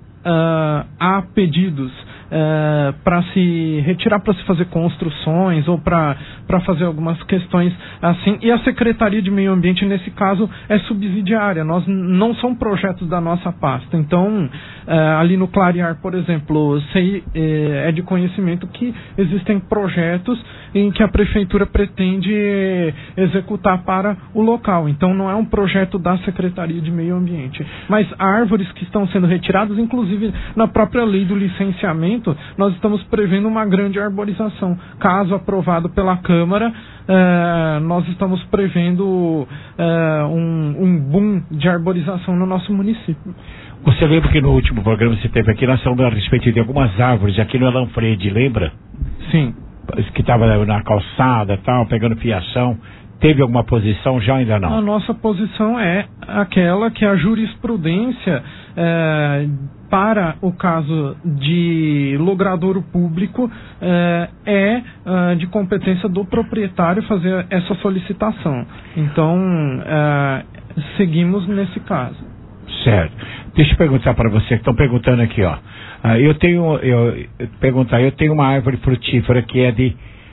Speaker 10: há pedidos para se retirar, para se fazer construções ou para fazer algumas questões assim, e a Secretaria de Meio Ambiente nesse caso é subsidiária, não são projetos da nossa pasta. Então ali no Clarear, por exemplo, é de conhecimento que existem projetos em que a Prefeitura pretende executar para o local, então não é um projeto da Secretaria de Meio Ambiente, mas árvores que estão sendo retiradas, inclusive na própria lei do licenciamento, nós estamos prevendo uma grande arborização. Caso aprovado pela Câmara, nós estamos prevendo um boom de arborização no nosso município.
Speaker 3: Você lembra que no último programa que você teve aqui, nós falamos a respeito de algumas árvores aqui no Alanfredi, lembra?
Speaker 10: Sim.
Speaker 3: Que estava na calçada, tal, pegando fiação. Teve alguma posição? Já ainda não?
Speaker 10: A nossa posição é aquela que a jurisprudência para o caso de logradouro público de competência do proprietário fazer essa solicitação. Então, seguimos nesse caso.
Speaker 3: Certo. Deixa eu perguntar para você, que estão perguntando aqui, ó. Eu tenho uma árvore frutífera que é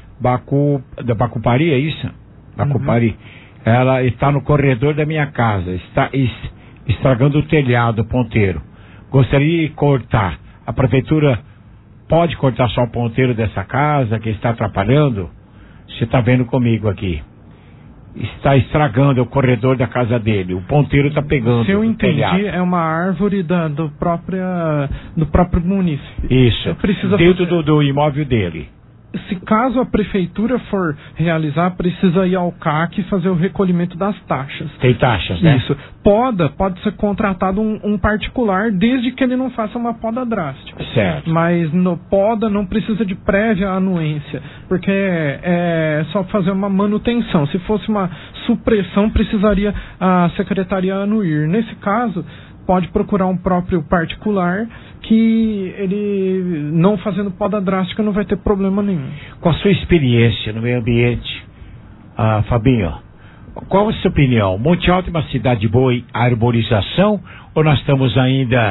Speaker 3: da Bacupari, é isso? Bacupari. Ela está no corredor da minha casa, está estragando o telhado, o ponteiro. Gostaria de cortar. A Prefeitura pode cortar só o ponteiro dessa casa que está atrapalhando? Você está vendo comigo aqui. Está estragando o corredor da casa dele. O ponteiro está pegando.
Speaker 10: Se eu entendi,
Speaker 3: telhado.
Speaker 10: É uma árvore do próprio município.
Speaker 3: Isso. Dentro do imóvel dele.
Speaker 10: Se caso a Prefeitura for realizar, precisa ir ao CAC e fazer o recolhimento das taxas.
Speaker 3: Tem taxas, né?
Speaker 10: Isso. Pode ser contratado um particular, desde que ele não faça uma poda drástica.
Speaker 3: Certo.
Speaker 10: Mas no poda não precisa de prévia anuência, porque é só fazer uma manutenção. Se fosse uma supressão, precisaria a Secretaria anuir. Nesse caso, pode procurar um próprio particular que ele, não fazendo poda drástica, não vai ter problema nenhum.
Speaker 3: Com a sua experiência no meio ambiente, Fabinho, qual a sua opinião? Monte Alto é uma cidade boa em arborização ou nós estamos ainda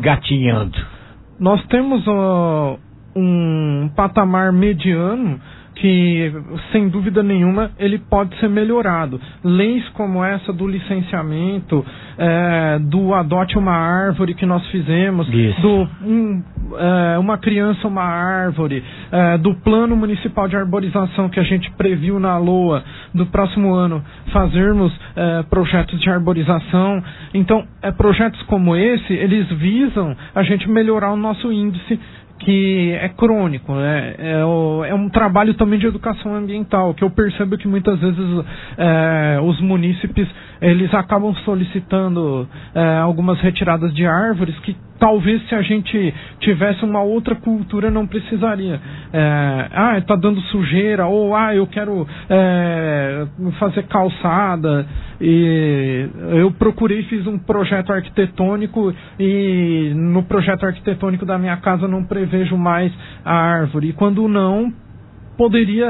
Speaker 3: engatinhando?
Speaker 10: Nós temos um patamar mediano que, sem dúvida nenhuma, ele pode ser melhorado. Leis como essa do licenciamento, do adote uma árvore que nós fizemos, do uma criança, uma árvore, do plano municipal de arborização que a gente previu na LOA do próximo ano, fazermos projetos de arborização. Então, projetos como esse, eles visam a gente melhorar o nosso índice, que é crônico, é um trabalho também de educação ambiental, que eu percebo que muitas vezes os munícipes, eles acabam solicitando algumas retiradas de árvores que talvez, se a gente tivesse uma outra cultura, não precisaria. Está dando sujeira, ou eu quero fazer calçada, e eu procurei, fiz um projeto arquitetônico, e no projeto arquitetônico da minha casa não prevejo mais a árvore, e quando não, poderia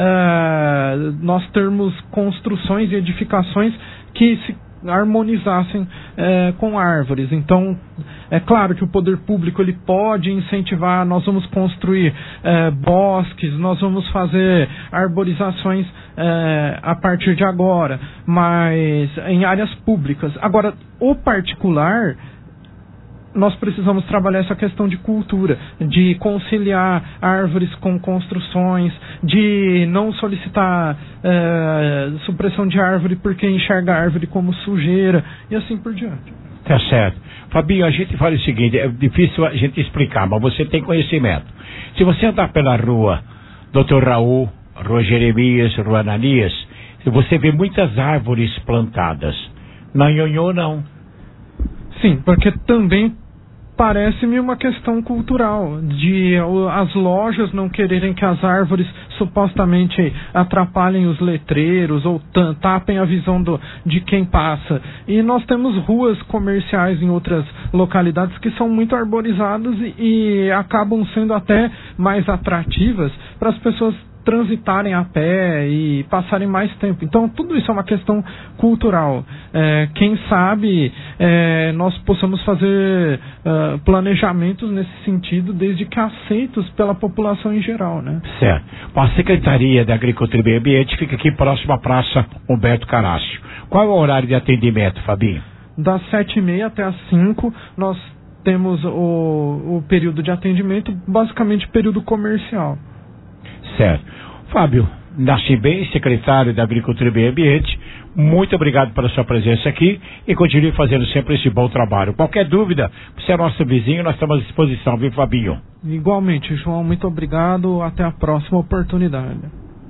Speaker 10: nós termos construções e edificações que se harmonizassem com árvores. Então, é claro que o poder público ele pode incentivar, nós vamos construir bosques, nós vamos fazer arborizações a partir de agora, mas em áreas públicas. Agora, o particular, nós precisamos trabalhar essa questão de cultura, de conciliar árvores com construções, de não solicitar supressão de árvore porque enxerga a árvore como sujeira, e assim por diante.
Speaker 3: Tá certo. Fabinho, a gente fala o seguinte, é difícil a gente explicar, mas você tem conhecimento. Se você andar pela rua Dr. Raul, Rua Jeremias, Rua Ananias, você vê muitas árvores plantadas. Na Nhonhô, não.
Speaker 10: Sim, porque também parece-me uma questão cultural, de as lojas não quererem que as árvores supostamente atrapalhem os letreiros ou tapem a visão de quem passa. E nós temos ruas comerciais em outras localidades que são muito arborizadas e acabam sendo até mais atrativas para as pessoas transitarem a pé e passarem mais tempo. Então, tudo isso é uma questão cultural. Quem sabe nós possamos fazer planejamentos nesse sentido, desde que aceitos pela população em geral, né?
Speaker 3: Certo. A Secretaria da Agricultura e Meio Ambiente fica aqui próximo à Praça Humberto Carácio. Qual é o horário de atendimento, Fabinho?
Speaker 10: Das 7h30 até as 5h, nós temos o período de atendimento, basicamente período comercial.
Speaker 3: Certo. Fábio Nascimem, secretário da Agricultura e Meio Ambiente, muito obrigado pela sua presença aqui e continue fazendo sempre esse bom trabalho. Qualquer dúvida, você é nosso vizinho, nós estamos à disposição, viu, Fabinho?
Speaker 10: Igualmente, João, muito obrigado, até a próxima oportunidade.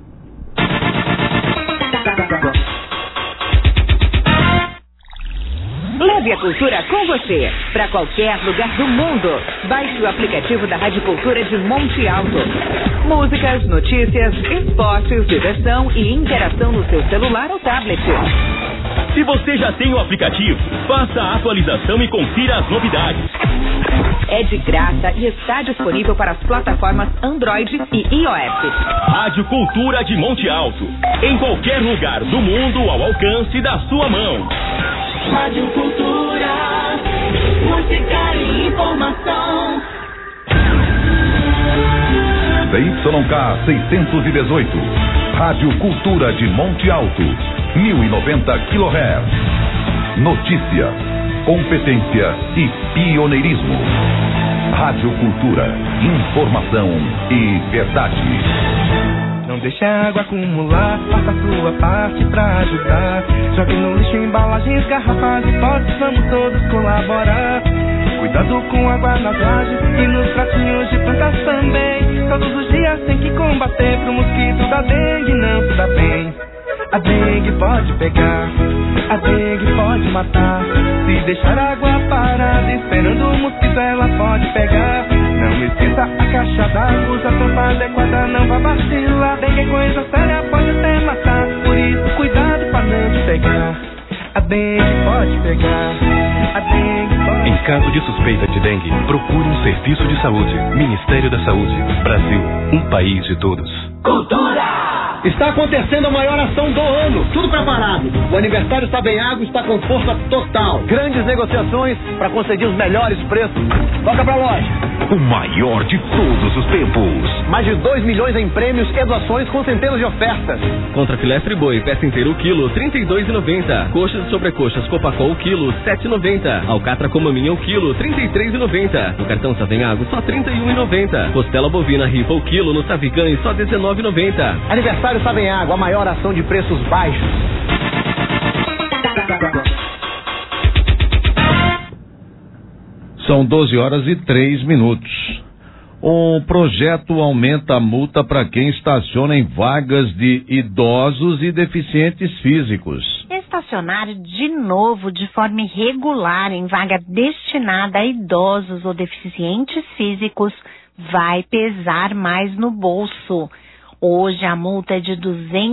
Speaker 11: Leve a cultura com você, para qualquer lugar do mundo. Baixe o aplicativo da Rádio Cultura de Monte Alto. Músicas, notícias, esportes, diversão e interação no seu celular ou tablet.
Speaker 12: Se você já tem o aplicativo, faça a atualização e confira as novidades.
Speaker 11: É de graça e está disponível para as plataformas Android e iOS.
Speaker 12: Rádio Cultura de Monte Alto. Em qualquer lugar do mundo ao alcance da sua mão.
Speaker 4: Rádio Cultura, música e informação.
Speaker 6: ZYK 618, Rádio Cultura de Monte Alto, 1090 kHz. Notícia, competência e pioneirismo. Rádio Cultura, informação e verdade.
Speaker 13: Não deixe a água acumular, faça a sua parte pra ajudar. Jogue no lixo embalagens, garrafas e potes, vamos todos colaborar. Cuidado com a água nas lajes e nos pratinhos de plantas também. Todos os dias tem que combater pro mosquito da dengue não se dá bem. A dengue pode pegar, a dengue pode matar. Se deixar a água parada esperando o mosquito ela pode pegar. Não esqueça a caixa d'água, usa a tampa adequada, não vá vacilar. Dengue é coisa séria, pode até matar, por isso cuidado pra não te pegar. A dengue pode pegar, a dengue pode...
Speaker 14: Em caso de suspeita de dengue, procure um serviço de saúde. Ministério da Saúde, Brasil, um país de todos.
Speaker 4: Cultura!
Speaker 5: Está acontecendo a maior ação do ano. Tudo preparado. O aniversário Savenhago está com força total. Grandes negociações para conseguir os melhores preços. Toca pra loja.
Speaker 1: O maior de todos os tempos.
Speaker 5: Mais de 2 milhões em prêmios e doações com centenas de ofertas.
Speaker 7: Contra filé friboi, peça inteira o quilo, R$ 32,90. Coxas e sobrecoxas Copacol, o quilo, R$ 7,90. Alcatra com maminha, o quilo, R$ 33,90. No cartão Savenhago, só R$ 31,90. Costela bovina rifa, o quilo, no Savigães, só R$ 19,90.
Speaker 5: Aniversário Savenhago, a maior ação de preços baixos.
Speaker 2: São 12h03. Um projeto aumenta a multa para quem estaciona em vagas de idosos e deficientes físicos.
Speaker 15: Estacionar de novo de forma irregular em vaga destinada a idosos ou deficientes físicos vai pesar mais no bolso. Hoje a multa é de R$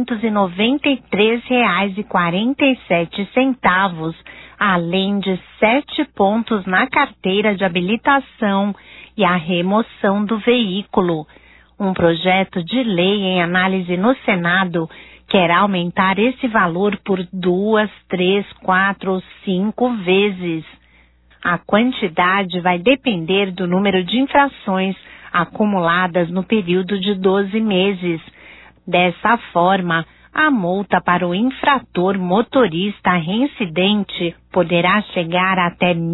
Speaker 15: 293,47, além de 7 pontos na carteira de habilitação e a remoção do veículo. Um projeto de lei em análise no Senado quer aumentar esse valor por 2, 3, 4 ou 5 vezes. A quantidade vai depender do número de infrações acumuladas no período de 12 meses. Dessa forma, a multa para o infrator motorista reincidente poderá chegar até R$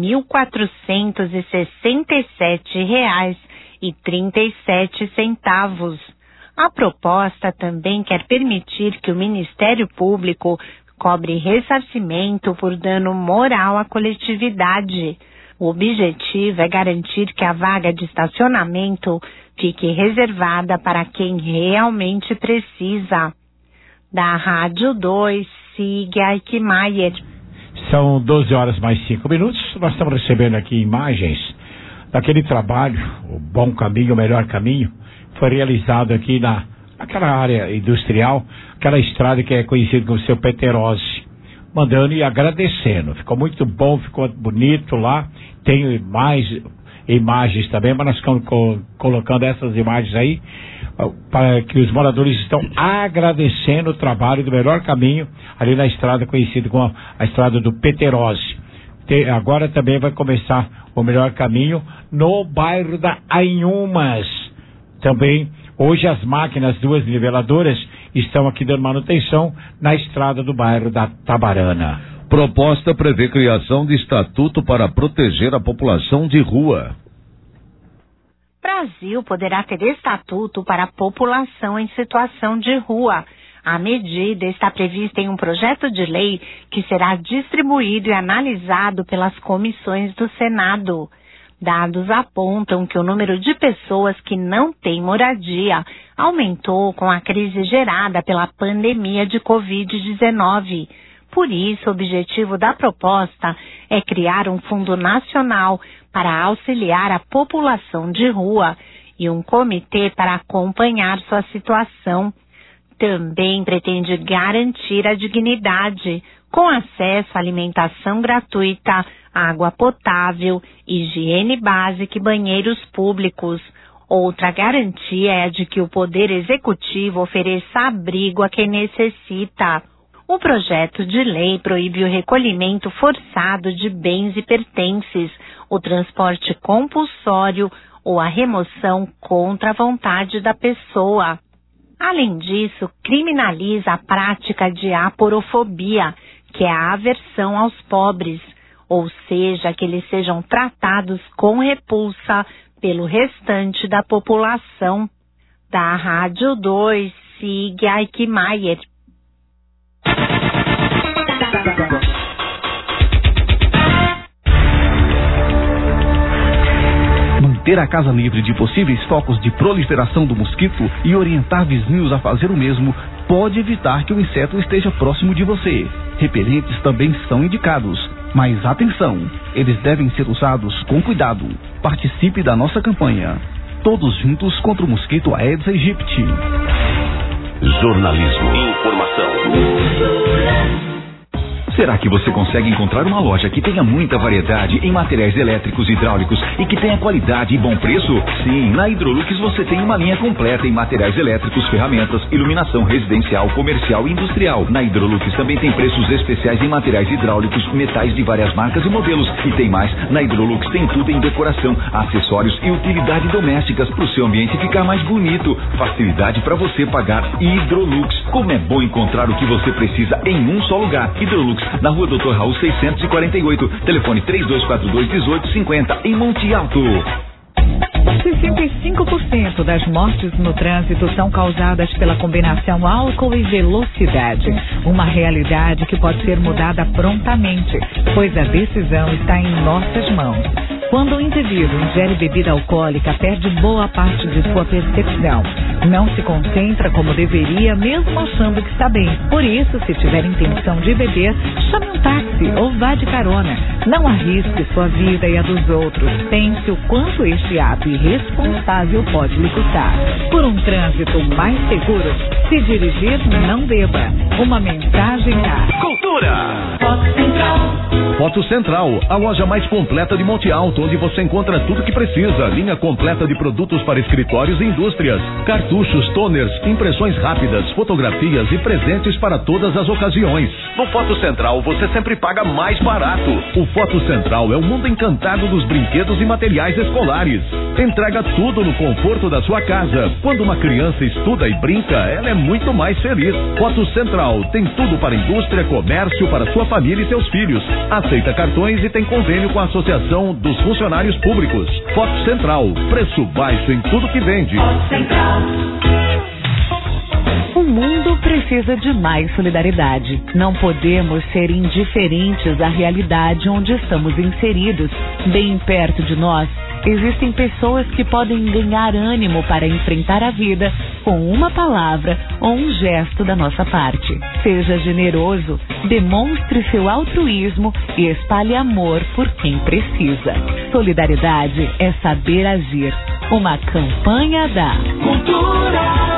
Speaker 15: 1.467,37. A proposta também quer permitir que o Ministério Público cobre ressarcimento por dano moral à coletividade. O objetivo é garantir que a vaga de estacionamento fique reservada para quem realmente precisa. Da Rádio 2, siga Eichmeier.
Speaker 3: São 12h05. Nós estamos recebendo aqui imagens daquele trabalho, o Bom Caminho, o Melhor Caminho, foi realizado aqui naquela área industrial, aquela estrada que é conhecida como Seu Peterose. Mandando e agradecendo. Ficou muito bom, ficou bonito lá. Tem mais imagens também, mas nós estamos colocando essas imagens aí para que os moradores estão agradecendo o trabalho do Melhor Caminho ali na estrada conhecida como a estrada do Peterose. Agora também vai começar o Melhor Caminho no bairro da Anhumas. Também hoje as máquinas, 2 niveladoras, estão aqui dando manutenção na estrada do bairro da Tabarana.
Speaker 2: Proposta prevê criação de estatuto para proteger a população de rua.
Speaker 15: Brasil poderá ter estatuto para a população em situação de rua. A medida está prevista em um projeto de lei que será distribuído e analisado pelas comissões do Senado. Dados apontam que o número de pessoas que não têm moradia aumentou com a crise gerada pela pandemia de Covid-19. Por isso, o objetivo da proposta é criar um fundo nacional para auxiliar a população de rua e um comitê para acompanhar sua situação. Também pretende garantir a dignidade, com acesso à alimentação gratuita, água potável, higiene básica e banheiros públicos. Outra garantia é a de que o Poder Executivo ofereça abrigo a quem necessita. O projeto de lei proíbe o recolhimento forçado de bens e pertences, o transporte compulsório ou a remoção contra a vontade da pessoa. Além disso, criminaliza a prática de aporofobia, que é a aversão aos pobres, ou seja, que eles sejam tratados com repulsa pelo restante da população. Da Rádio 2, siga Eichmeier.
Speaker 16: Manter a casa livre de possíveis focos de proliferação do mosquito e orientar vizinhos a fazer o mesmo pode evitar que o inseto esteja próximo de você. Repelentes também são indicados, mas atenção, eles devem ser usados com cuidado. Participe da nossa campanha. Todos juntos contra o mosquito Aedes aegypti.
Speaker 1: Jornalismo e informação.
Speaker 17: Será que você consegue encontrar uma loja que tenha muita variedade em materiais elétricos e hidráulicos e que tenha qualidade e bom preço? Sim, na Hidrolux você tem uma linha completa em materiais elétricos, ferramentas, iluminação residencial, comercial e industrial. Na Hidrolux também tem preços especiais em materiais hidráulicos, metais de várias marcas e modelos. E tem mais, na Hidrolux tem tudo em decoração, acessórios e utilidade domésticas para o seu ambiente ficar mais bonito. Facilidade para você pagar. Hidrolux. Como é bom encontrar o que você precisa em um só lugar. Hidrolux, na Rua Dr. Raul 648, telefone 3242-1850, em Monte Alto.
Speaker 11: 65% das mortes no trânsito são causadas pela combinação álcool e velocidade. Uma realidade que pode ser mudada prontamente, pois a decisão está em nossas mãos. Quando o indivíduo ingere bebida alcoólica, perde boa parte de sua percepção. Não se concentra como deveria, mesmo achando que está bem. Por isso, se tiver intenção de beber, chame um táxi ou vá de carona. Não arrisque sua vida e a dos outros. Pense o quanto este ato irresponsável pode lhe custar. Por um trânsito mais seguro, se dirigir, não beba. Uma mensagem da
Speaker 1: Cultura. Foto Central, a loja mais completa de Monte Alto, onde você encontra tudo que precisa. Linha completa de produtos para escritórios e indústrias, cartuchos, toners, impressões rápidas, fotografias e presentes para todas as ocasiões. No Foto Central você sempre paga mais barato. O Foto Central é o mundo encantado dos brinquedos e materiais escolares. Entrega tudo no conforto da sua casa. Quando uma criança estuda e brinca, ela é muito mais feliz. Foto Central tem tudo para indústria, comércio, para sua família e seus filhos. Aceita cartões e tem convênio com a Associação dos Funcionários Públicos. Foto Central, preço baixo em tudo que vende.
Speaker 11: Foto Central. O mundo precisa de mais solidariedade. Não podemos ser indiferentes à realidade onde estamos inseridos. Bem perto de nós, existem pessoas que podem ganhar ânimo para enfrentar a vida com uma palavra ou um gesto da nossa parte. Seja generoso, demonstre seu altruísmo e espalhe amor por quem precisa. Solidariedade é saber agir. Uma campanha da Cultura.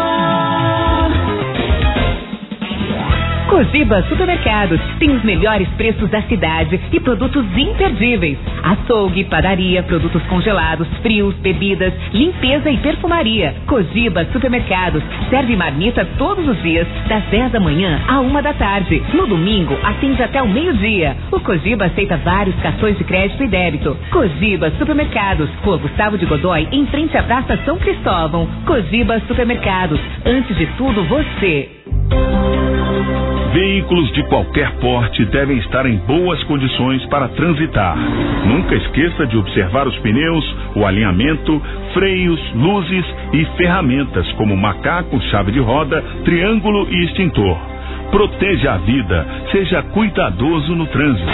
Speaker 11: Cogiba Supermercados tem os melhores preços da cidade e produtos imperdíveis. Açougue, padaria, produtos congelados, frios, bebidas, limpeza e perfumaria. Cogiba Supermercados serve marmita todos os dias, das 10 da manhã à 1 da tarde. No domingo, atende até o meio-dia. O Cogiba aceita vários cartões de crédito e débito. Cogiba Supermercados, Rua Gustavo de Godoy, em frente à Praça São Cristóvão. Cogiba Supermercados, antes de tudo você.
Speaker 18: Veículos de qualquer porte devem estar em boas condições para transitar. Nunca esqueça de observar os pneus, o alinhamento, freios, luzes e ferramentas como macaco, chave de roda, triângulo e extintor. Proteja a vida, seja cuidadoso no trânsito.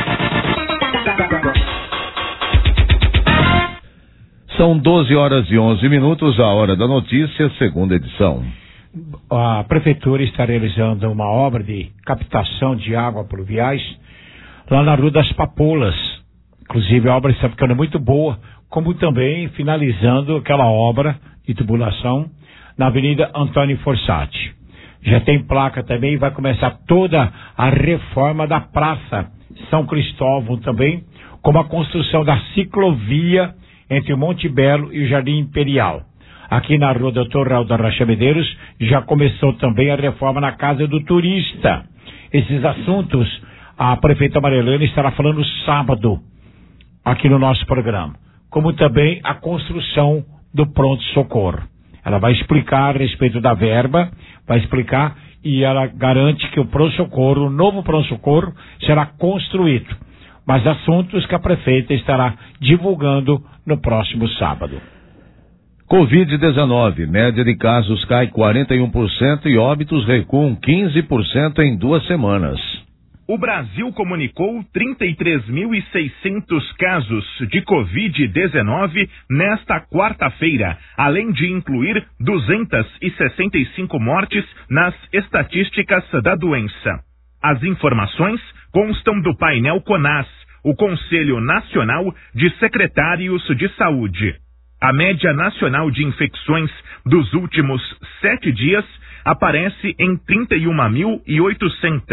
Speaker 2: São 12h11, a hora da notícia, segunda edição.
Speaker 3: A prefeitura está realizando uma obra de captação de água pluviais lá na Rua das Papoulas. Inclusive a obra está ficando muito boa, como também finalizando aquela obra de tubulação na Avenida Antônio Fossati. Já tem placa também e vai começar toda a reforma da Praça São Cristóvão também, como a construção da ciclovia entre o Monte Belo e o Jardim Imperial. Aqui na Rua Doutor Raul da Rocha Medeiros já começou também a reforma na Casa do Turista. Esses assuntos a prefeita Marilene estará falando sábado aqui no nosso programa, como também a construção do pronto-socorro. Ela vai explicar a respeito da verba, vai explicar e ela garante que o pronto-socorro, o novo pronto-socorro, será construído. Mas assuntos que a prefeita estará divulgando no próximo sábado.
Speaker 2: Covid-19, média de casos cai 41% e óbitos recuam 15% em 2 semanas.
Speaker 19: O Brasil comunicou 33.600 casos de Covid-19 nesta quarta-feira, além de incluir 265 mortes nas estatísticas da doença. As informações constam do painel CONAS, o Conselho Nacional de Secretários de Saúde. A média nacional de infecções dos últimos 7 dias aparece em 31.800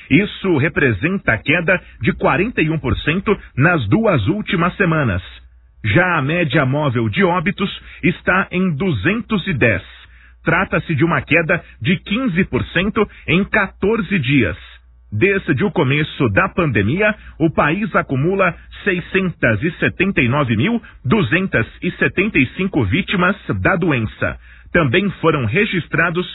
Speaker 19: Isso representa queda de 41% nas 2 últimas semanas. Já a média móvel de óbitos está em 210. Trata-se de uma queda de 15% em 14 dias. Desde o começo da pandemia, o país acumula 679.275 vítimas da doença. Também foram registrados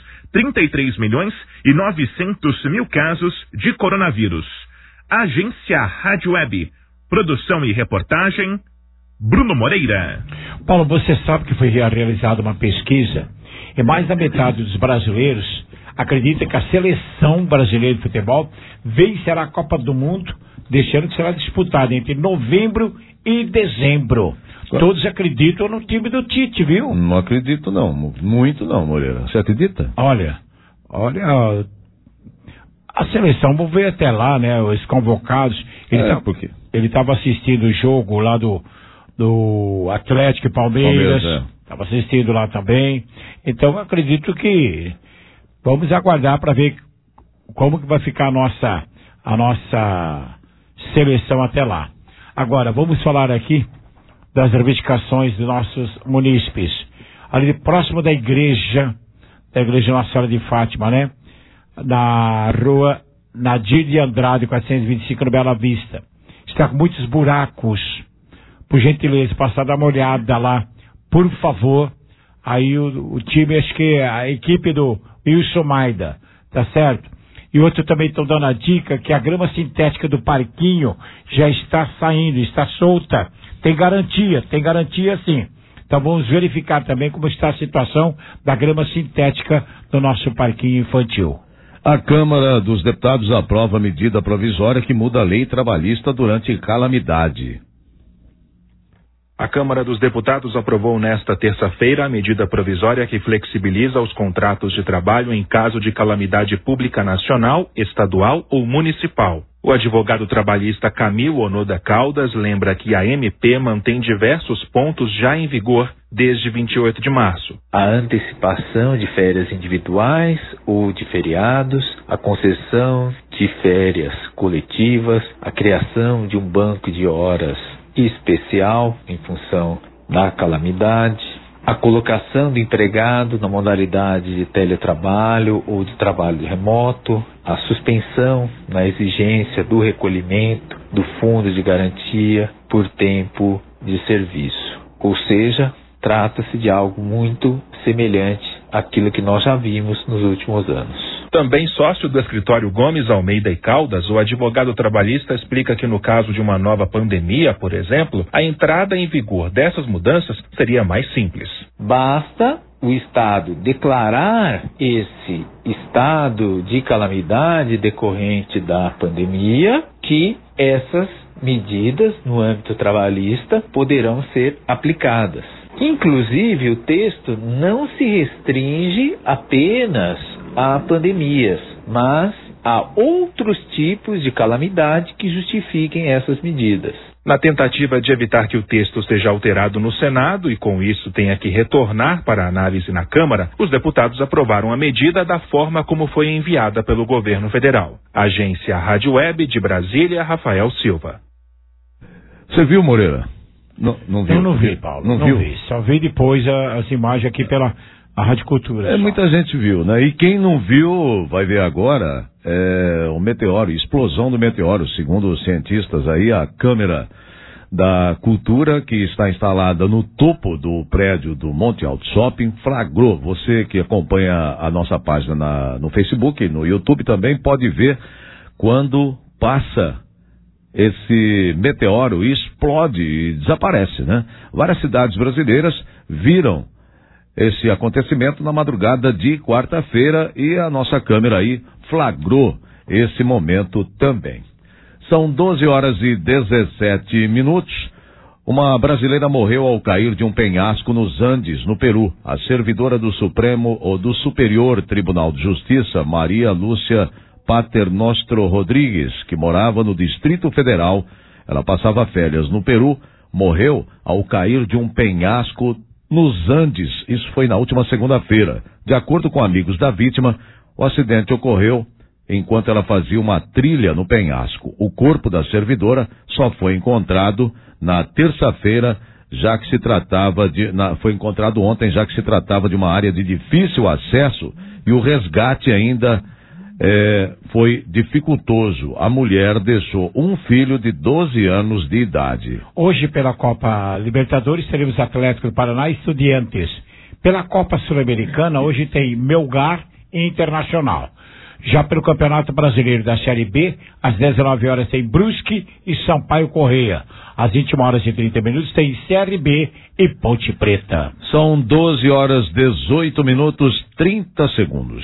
Speaker 19: 33.900.000 casos de coronavírus. Agência Rádio Web. Produção e reportagem, Bruno Moreira.
Speaker 3: Paulo, você sabe que foi realizada uma pesquisa e mais da metade dos brasileiros acredita que a seleção brasileira de futebol vencerá a Copa do Mundo deste ano, que será disputada entre novembro e dezembro. Todos acreditam no time do Tite, viu?
Speaker 2: Não acredito não, muito não, Moreira. Você acredita?
Speaker 3: Olha, a seleção, vou ver até lá, né, os convocados.
Speaker 2: Por quê?
Speaker 3: Ele estava assistindo o jogo lá do Atlético e Palmeiras. Estava assistindo lá também. Então, eu acredito que vamos aguardar para ver como que vai ficar a nossa seleção até lá. Agora, vamos falar aqui das reivindicações dos nossos munícipes. Ali próximo da igreja Nossa Senhora de Fátima, né? Na rua Nadir de Andrade, 425, no Bela Vista. Está com muitos buracos. Por gentileza, passar a dar uma olhada lá, por favor. Aí o time, acho que a equipe do Wilson Maida, tá certo? E outro também estão dando a dica que a grama sintética do parquinho já está saindo, está solta. Tem garantia sim. Então vamos verificar também como está a situação da grama sintética do nosso parquinho infantil.
Speaker 2: A Câmara dos Deputados aprova a medida provisória que muda a lei trabalhista durante calamidade.
Speaker 20: A Câmara dos Deputados aprovou nesta terça-feira a medida provisória que flexibiliza os contratos de trabalho em caso de calamidade pública nacional, estadual ou municipal. O advogado trabalhista Camilo Onoda Caldas lembra que a MP mantém diversos pontos já em vigor desde 28 de março.
Speaker 21: A antecipação de férias individuais ou de feriados, a concessão de férias coletivas, a criação de um banco de horas especial em função da calamidade, a colocação do empregado na modalidade de teletrabalho ou de trabalho remoto, a suspensão na exigência do recolhimento do fundo de garantia por tempo de serviço. Ou seja, trata-se de algo muito semelhante àquilo que nós já vimos nos últimos anos.
Speaker 20: Também sócio do escritório Gomes, Almeida e Caldas, o advogado trabalhista explica que no caso de uma nova pandemia, por exemplo, a entrada em vigor dessas mudanças seria mais simples.
Speaker 21: Basta o Estado declarar esse estado de calamidade decorrente da pandemia que essas medidas no âmbito trabalhista poderão ser aplicadas. Inclusive, o texto não se restringe apenas a pandemias, mas a outros tipos de calamidade que justifiquem essas medidas.
Speaker 20: Na tentativa de evitar que o texto seja alterado no Senado e com isso tenha que retornar para análise na Câmara, os deputados aprovaram a medida da forma como foi enviada pelo governo federal. Agência Rádio Web de Brasília, Rafael Silva.
Speaker 2: Você viu, Moreira? Não viu?
Speaker 3: Eu não vi, Paulo. Não
Speaker 2: viu?
Speaker 3: Vi. Só vi depois as imagens aqui pela Rádio Cultura.
Speaker 2: Muita gente viu, né? E quem não viu vai ver agora o meteoro, explosão do meteoro. Segundo os cientistas aí, a câmera da Cultura, que está instalada no topo do prédio do Monte Alto Shopping, flagrou. Você que acompanha a nossa página no Facebook, no YouTube também, pode ver quando passa esse meteoro e explode e desaparece, né? Várias cidades brasileiras viram esse acontecimento na madrugada de quarta-feira e a nossa câmera aí flagrou esse momento também. São 12h17. Uma brasileira morreu ao cair de um penhasco nos Andes, no Peru. A servidora do Supremo ou do Superior Tribunal de Justiça, Maria Lúcia Paternostro Rodrigues, que morava no Distrito Federal, ela passava férias no Peru, morreu ao cair de um penhasco nos Andes. Isso foi na última segunda-feira. De acordo com amigos da vítima, o acidente ocorreu enquanto ela fazia uma trilha no penhasco. O corpo da servidora só foi encontrado na terça-feira, já que se tratava foi encontrado ontem, já que se tratava de uma área de difícil acesso e o resgate ainda foi dificultoso. A mulher deixou um filho de 12 anos de idade.
Speaker 3: Hoje, pela Copa Libertadores, teremos Atlético do Paraná e Estudiantes. Pela Copa Sul-Americana, hoje tem Melgar e Internacional. Já pelo Campeonato Brasileiro da Série B, às 19 horas tem Brusque e Sampaio Correia. Às 21 horas e 30 minutos tem CRB e Ponte Preta.
Speaker 2: São 12 horas 18 minutos 30 segundos.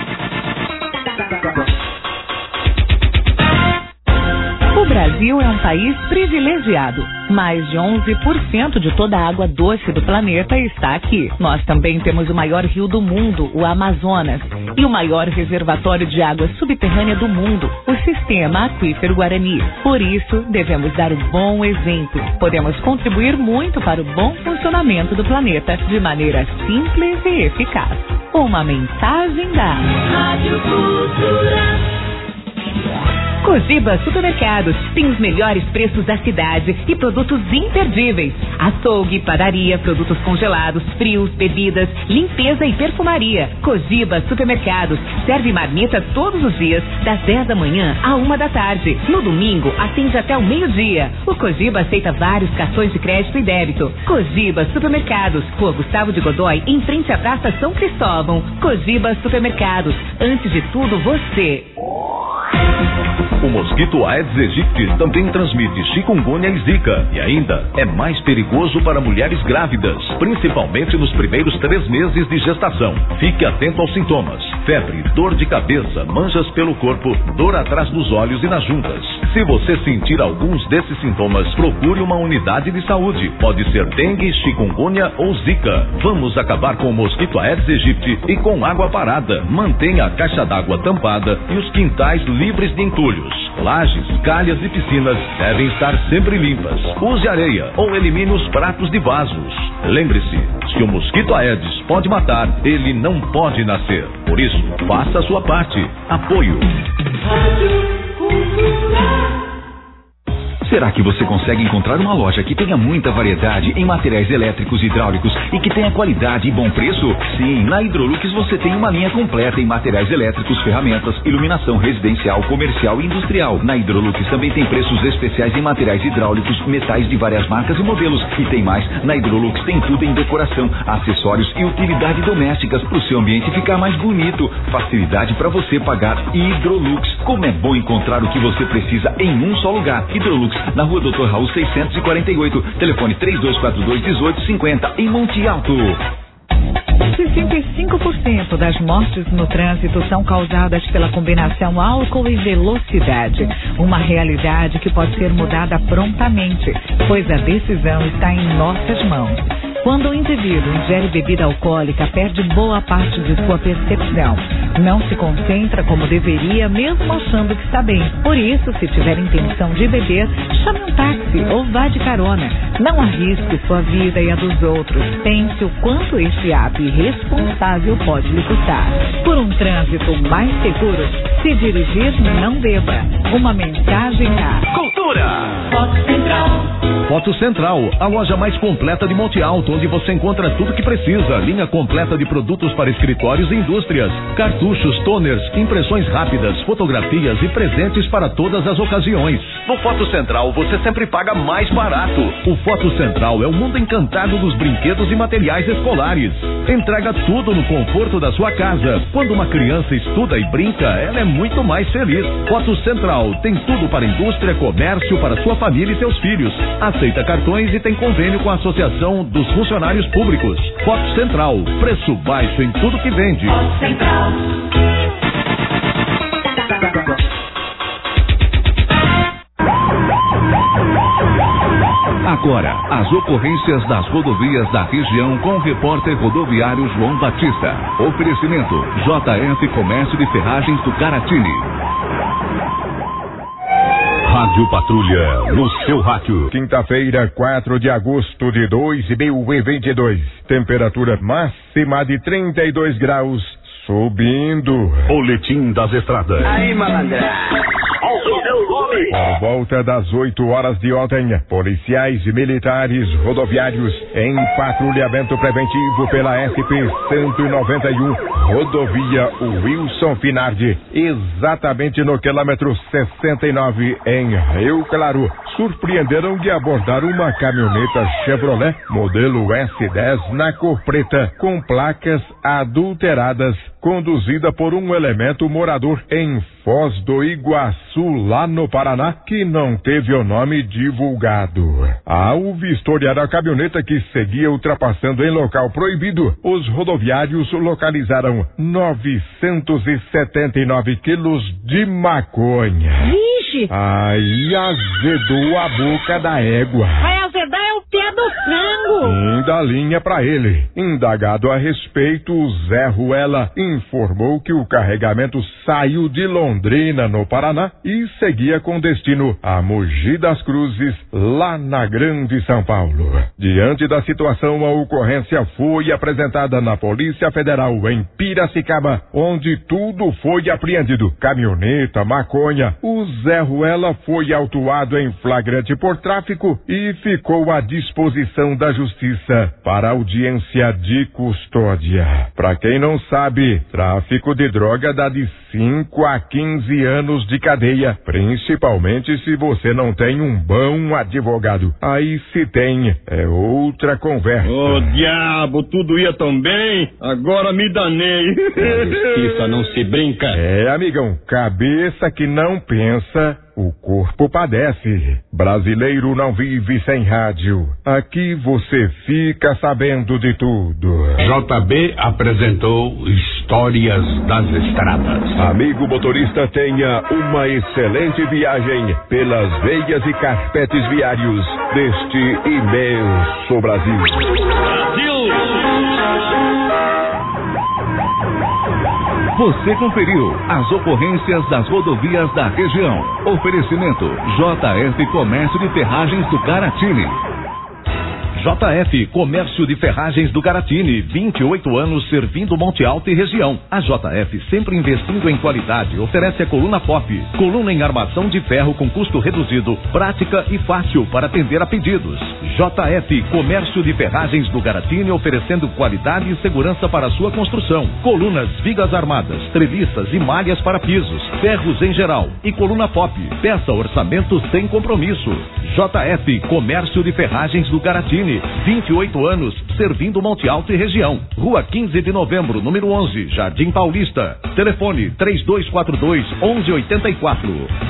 Speaker 11: O Brasil é um país privilegiado. Mais de 11% de toda a água doce do planeta está aqui. Nós também temos o maior rio do mundo, o Amazonas, e o maior reservatório de água subterrânea do mundo, o Sistema Aquífero Guarani. Por isso, devemos dar um bom exemplo. Podemos contribuir muito para o bom funcionamento do planeta de maneira simples e eficaz. Uma mensagem da Rádio Cultura. Cogiba Supermercados tem os melhores preços da cidade e produtos imperdíveis. Açougue, padaria, produtos congelados, frios, bebidas, limpeza e perfumaria. Cogiba Supermercados serve marmita todos os dias, das 10 da manhã à 1 da tarde. No domingo, atende até o meio-dia. O Cogiba aceita vários cartões de crédito e débito. Cogiba Supermercados, Rua Gustavo de Godoy, em frente à Praça São Cristóvão. Cogiba Supermercados, antes de tudo você.
Speaker 1: O mosquito Aedes aegypti também transmite chikungunya e zika e ainda é mais perigoso para mulheres grávidas, principalmente nos primeiros 3 meses de gestação. Fique atento aos sintomas: febre, dor de cabeça, manchas pelo corpo, dor atrás dos olhos e nas juntas. Se você sentir alguns desses sintomas, procure uma unidade de saúde. Pode ser dengue, chikungunya ou zika. Vamos acabar com o mosquito Aedes aegypti e com água parada. Mantenha a caixa d'água tampada e os quintais livres de entulhos. Lajes, calhas e piscinas devem estar sempre limpas. Use areia ou elimine os pratos de vasos. Lembre-se, se o mosquito Aedes pode matar, ele não pode nascer. Por isso, faça a sua parte. Apoio.
Speaker 17: Será que você consegue encontrar uma loja que tenha muita variedade em materiais elétricos e hidráulicos e que tenha qualidade e bom preço? Sim, na Hidrolux você tem uma linha completa em materiais elétricos, ferramentas, iluminação residencial, comercial e industrial. Na Hidrolux também tem preços especiais em materiais hidráulicos, metais de várias marcas e modelos. E tem mais, na Hidrolux tem tudo em decoração, acessórios e utilidades domésticas para o seu ambiente ficar mais bonito. Facilidade para você pagar. Hidrolux, como é bom encontrar o que você precisa em um só lugar. Hidrolux, na Rua Dr. Raul 648, telefone 3242-1850, em Monte Alto.
Speaker 11: 65% das mortes no trânsito são causadas pela combinação álcool e velocidade. Uma realidade que pode ser mudada prontamente, pois a decisão está em nossas mãos. Quando o indivíduo ingere bebida alcoólica, perde boa parte de sua percepção. Não se concentra como deveria, mesmo achando que está bem. Por isso, se tiver intenção de beber, chame um táxi ou vá de carona. Não arrisque sua vida e a dos outros. Pense o quanto este ato irresponsável pode lhe custar. Por um trânsito mais seguro, se dirigir, não beba. Uma mensagem a
Speaker 1: Cultura.
Speaker 11: Foto Central.
Speaker 2: Foto Central, a loja mais completa de Monte Alto, onde você encontra tudo que precisa. Linha completa de produtos para escritórios e indústrias, cartuchos, toners, impressões rápidas, fotografias e presentes para todas as ocasiões.
Speaker 1: No Foto Central você sempre paga mais barato.
Speaker 2: O Foto Central é o mundo encantado dos brinquedos e materiais escolares. Entrega tudo no conforto da sua casa. Quando uma criança estuda e brinca, ela é muito mais feliz. Foto Central tem tudo para indústria, comércio, para sua família e seus filhos. Aceita cartões e tem convênio com a Associação dos Funcionários Públicos. Foto Central, preço baixo em tudo que vende.
Speaker 4: Foto Central.
Speaker 17: Agora, as ocorrências das rodovias da região com o repórter rodoviário João Batista. Oferecimento: JF Comércio de Ferragens do Caratini.
Speaker 9: Rádio Patrulha, no seu rádio. Quinta-feira, 4 de agosto de 2022. Temperatura máxima de 32 graus Subindo.
Speaker 6: Boletim das estradas.
Speaker 8: Aí, malandra.
Speaker 9: Por volta das 8 horas de ontem, policiais e militares rodoviários em patrulhamento preventivo pela SP-191, rodovia Wilson Finardi, exatamente no quilômetro 69 em Rio Claro, surpreenderam de abordar uma caminhoneta Chevrolet modelo S10 na cor preta, com placas adulteradas, conduzida por um elemento morador em Foz do Iguaçu, lá no Paraná, que não teve o nome divulgado. Ao vistoriar a caminhoneta que seguia ultrapassando em local proibido, os rodoviários localizaram 979 quilos de maconha.
Speaker 22: Vixe!
Speaker 9: Aí azedou a boca da égua.
Speaker 22: Vai azedar é o pé do frango!
Speaker 9: Ainda linha pra ele. Indagado a respeito, o Zé Ruela informou que o carregamento saiu de Londrina, no Paraná, e seguia com destino a Mogi das Cruzes, lá na Grande São Paulo. Diante da situação, a ocorrência foi apresentada na Polícia Federal em Piracicaba, onde tudo foi apreendido. Caminhoneta, maconha. O Zé Ruela foi autuado em flagrante por tráfico e ficou à disposição da Justiça para audiência de custódia. Para quem não sabe, tráfico de droga dá de 5 a 15 anos de cadeia, principalmente se você não tem um bom advogado. Aí se tem, é outra conversa.
Speaker 8: Ô diabo, tudo ia tão bem, agora me danei.
Speaker 9: A justiça não se brinca. É, amigão, cabeça que não pensa, o corpo padece. Brasileiro não vive sem rádio. Aqui você fica sabendo de tudo.
Speaker 8: JB apresentou Histórias das Estradas.
Speaker 9: Amigo motorista, tenha uma excelente viagem pelas veias e carpetes viários deste imenso Brasil.
Speaker 1: Você conferiu as ocorrências das rodovias da região. Oferecimento JF Comércio de Ferragens do Garatini. JF Comércio de Ferragens do Garatini, 28 anos servindo Monte Alto e região. A JF, sempre investindo em qualidade, oferece a coluna pop, coluna em armação de ferro com custo reduzido, prática e fácil para atender a pedidos. JF Comércio de Ferragens do Garatini, oferecendo qualidade e segurança para a sua construção. Colunas, vigas armadas, treliças e malhas para pisos, ferros em geral e coluna pop. Peça orçamento sem compromisso. JF Comércio de Ferragens do Garatini, 28 anos, servindo Monte Alto e região. Rua 15 de Novembro, número 11, Jardim Paulista. Telefone 3242-1184.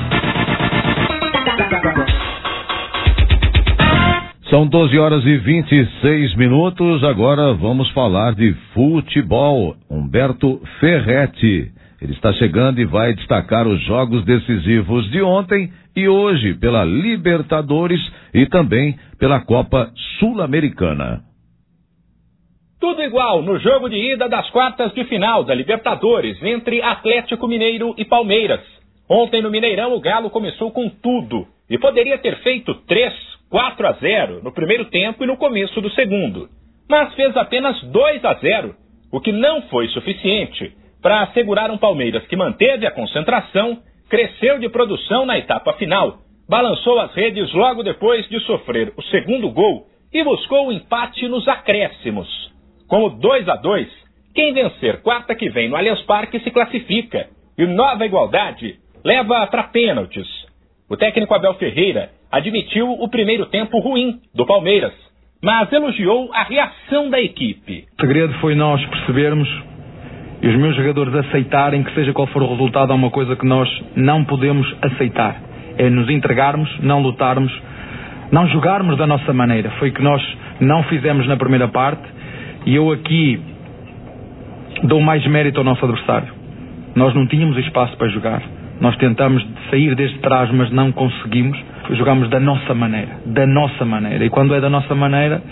Speaker 2: São 12 horas e 26 minutos. Agora vamos falar de futebol. Humberto Ferretti. Ele está chegando e vai destacar os jogos decisivos de ontem e hoje pela Libertadores e também pela Copa Sul-Americana.
Speaker 23: Tudo igual no jogo de ida das quartas de final da Libertadores entre Atlético Mineiro e Palmeiras. Ontem no Mineirão o Galo começou com tudo e poderia ter feito 3-4-0 no primeiro tempo e no começo do segundo. Mas fez apenas 2-0, o que não foi suficiente para assegurar um Palmeiras que manteve a concentração, cresceu de produção na etapa final, balançou as redes logo depois de sofrer o segundo gol e buscou o empate nos acréscimos. Com o 2-2, quem vencer quarta que vem no Allianz Parque se classifica e Nova Igualdade leva para pênaltis. O técnico Abel Ferreira admitiu o primeiro tempo ruim do Palmeiras, mas elogiou a reação da equipe.
Speaker 24: O segredo foi nós percebermos e os meus jogadores aceitarem que seja qual for o resultado, há uma coisa que nós não podemos aceitar. É nos entregarmos, não lutarmos, não jogarmos da nossa maneira. Foi o que nós não fizemos na primeira parte e eu aqui dou mais mérito ao nosso adversário. Nós não tínhamos espaço para jogar. Nós tentamos sair desde trás, mas não conseguimos. Jogamos da nossa maneira. Da nossa maneira. E quando é da nossa maneira,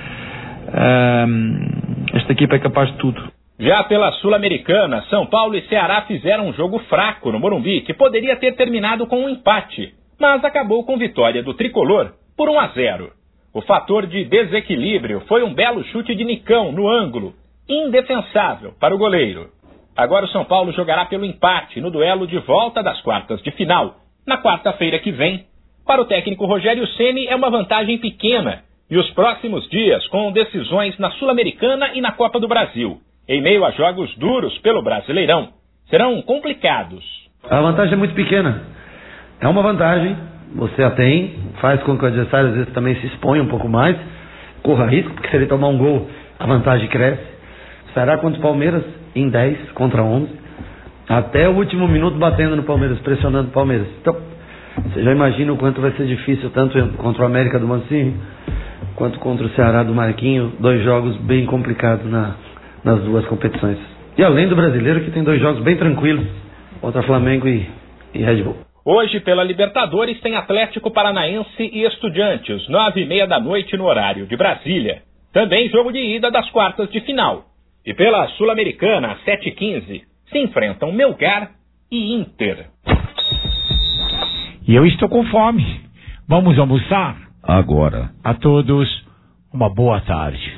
Speaker 24: esta equipa é capaz de tudo.
Speaker 23: Já pela Sul-Americana, São Paulo e Ceará fizeram um jogo fraco no Morumbi, que poderia ter terminado com um empate, mas acabou com vitória do tricolor por 1-0. O fator de desequilíbrio foi um belo chute de Nicão no ângulo, indefensável para o goleiro. Agora o São Paulo jogará pelo empate no duelo de volta das quartas de final, na quarta-feira que vem. Para o técnico Rogério Ceni é uma vantagem pequena, e os próximos dias com decisões na Sul-Americana e na Copa do Brasil, em meio a jogos duros pelo Brasileirão, serão complicados.
Speaker 10: A vantagem é muito pequena. É uma vantagem, você a tem, faz com que o adversário às vezes também se exponha um pouco mais, corra risco, porque se ele tomar um gol, a vantagem cresce. Será contra o Palmeiras em 10 contra 11, até o último minuto batendo no Palmeiras, pressionando o Palmeiras. Então, você já imagina o quanto vai ser difícil, tanto contra o América do Mancini, quanto contra o Ceará do Marquinho, 2 jogos bem complicados nas duas competições. E além do Brasileiro, que tem 2 jogos bem tranquilos, contra Flamengo e Red Bull.
Speaker 23: Hoje, pela Libertadores, tem Atlético Paranaense e Estudiantes, 9h30 da noite no horário de Brasília. Também jogo de ida das quartas de final. E pela Sul-Americana, às 7h15, se enfrentam Melgar e Inter.
Speaker 3: E eu estou com fome. Vamos almoçar?
Speaker 2: Agora.
Speaker 3: A todos, uma boa tarde.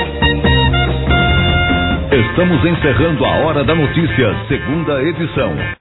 Speaker 1: Estamos encerrando a Hora da Notícia, segunda edição.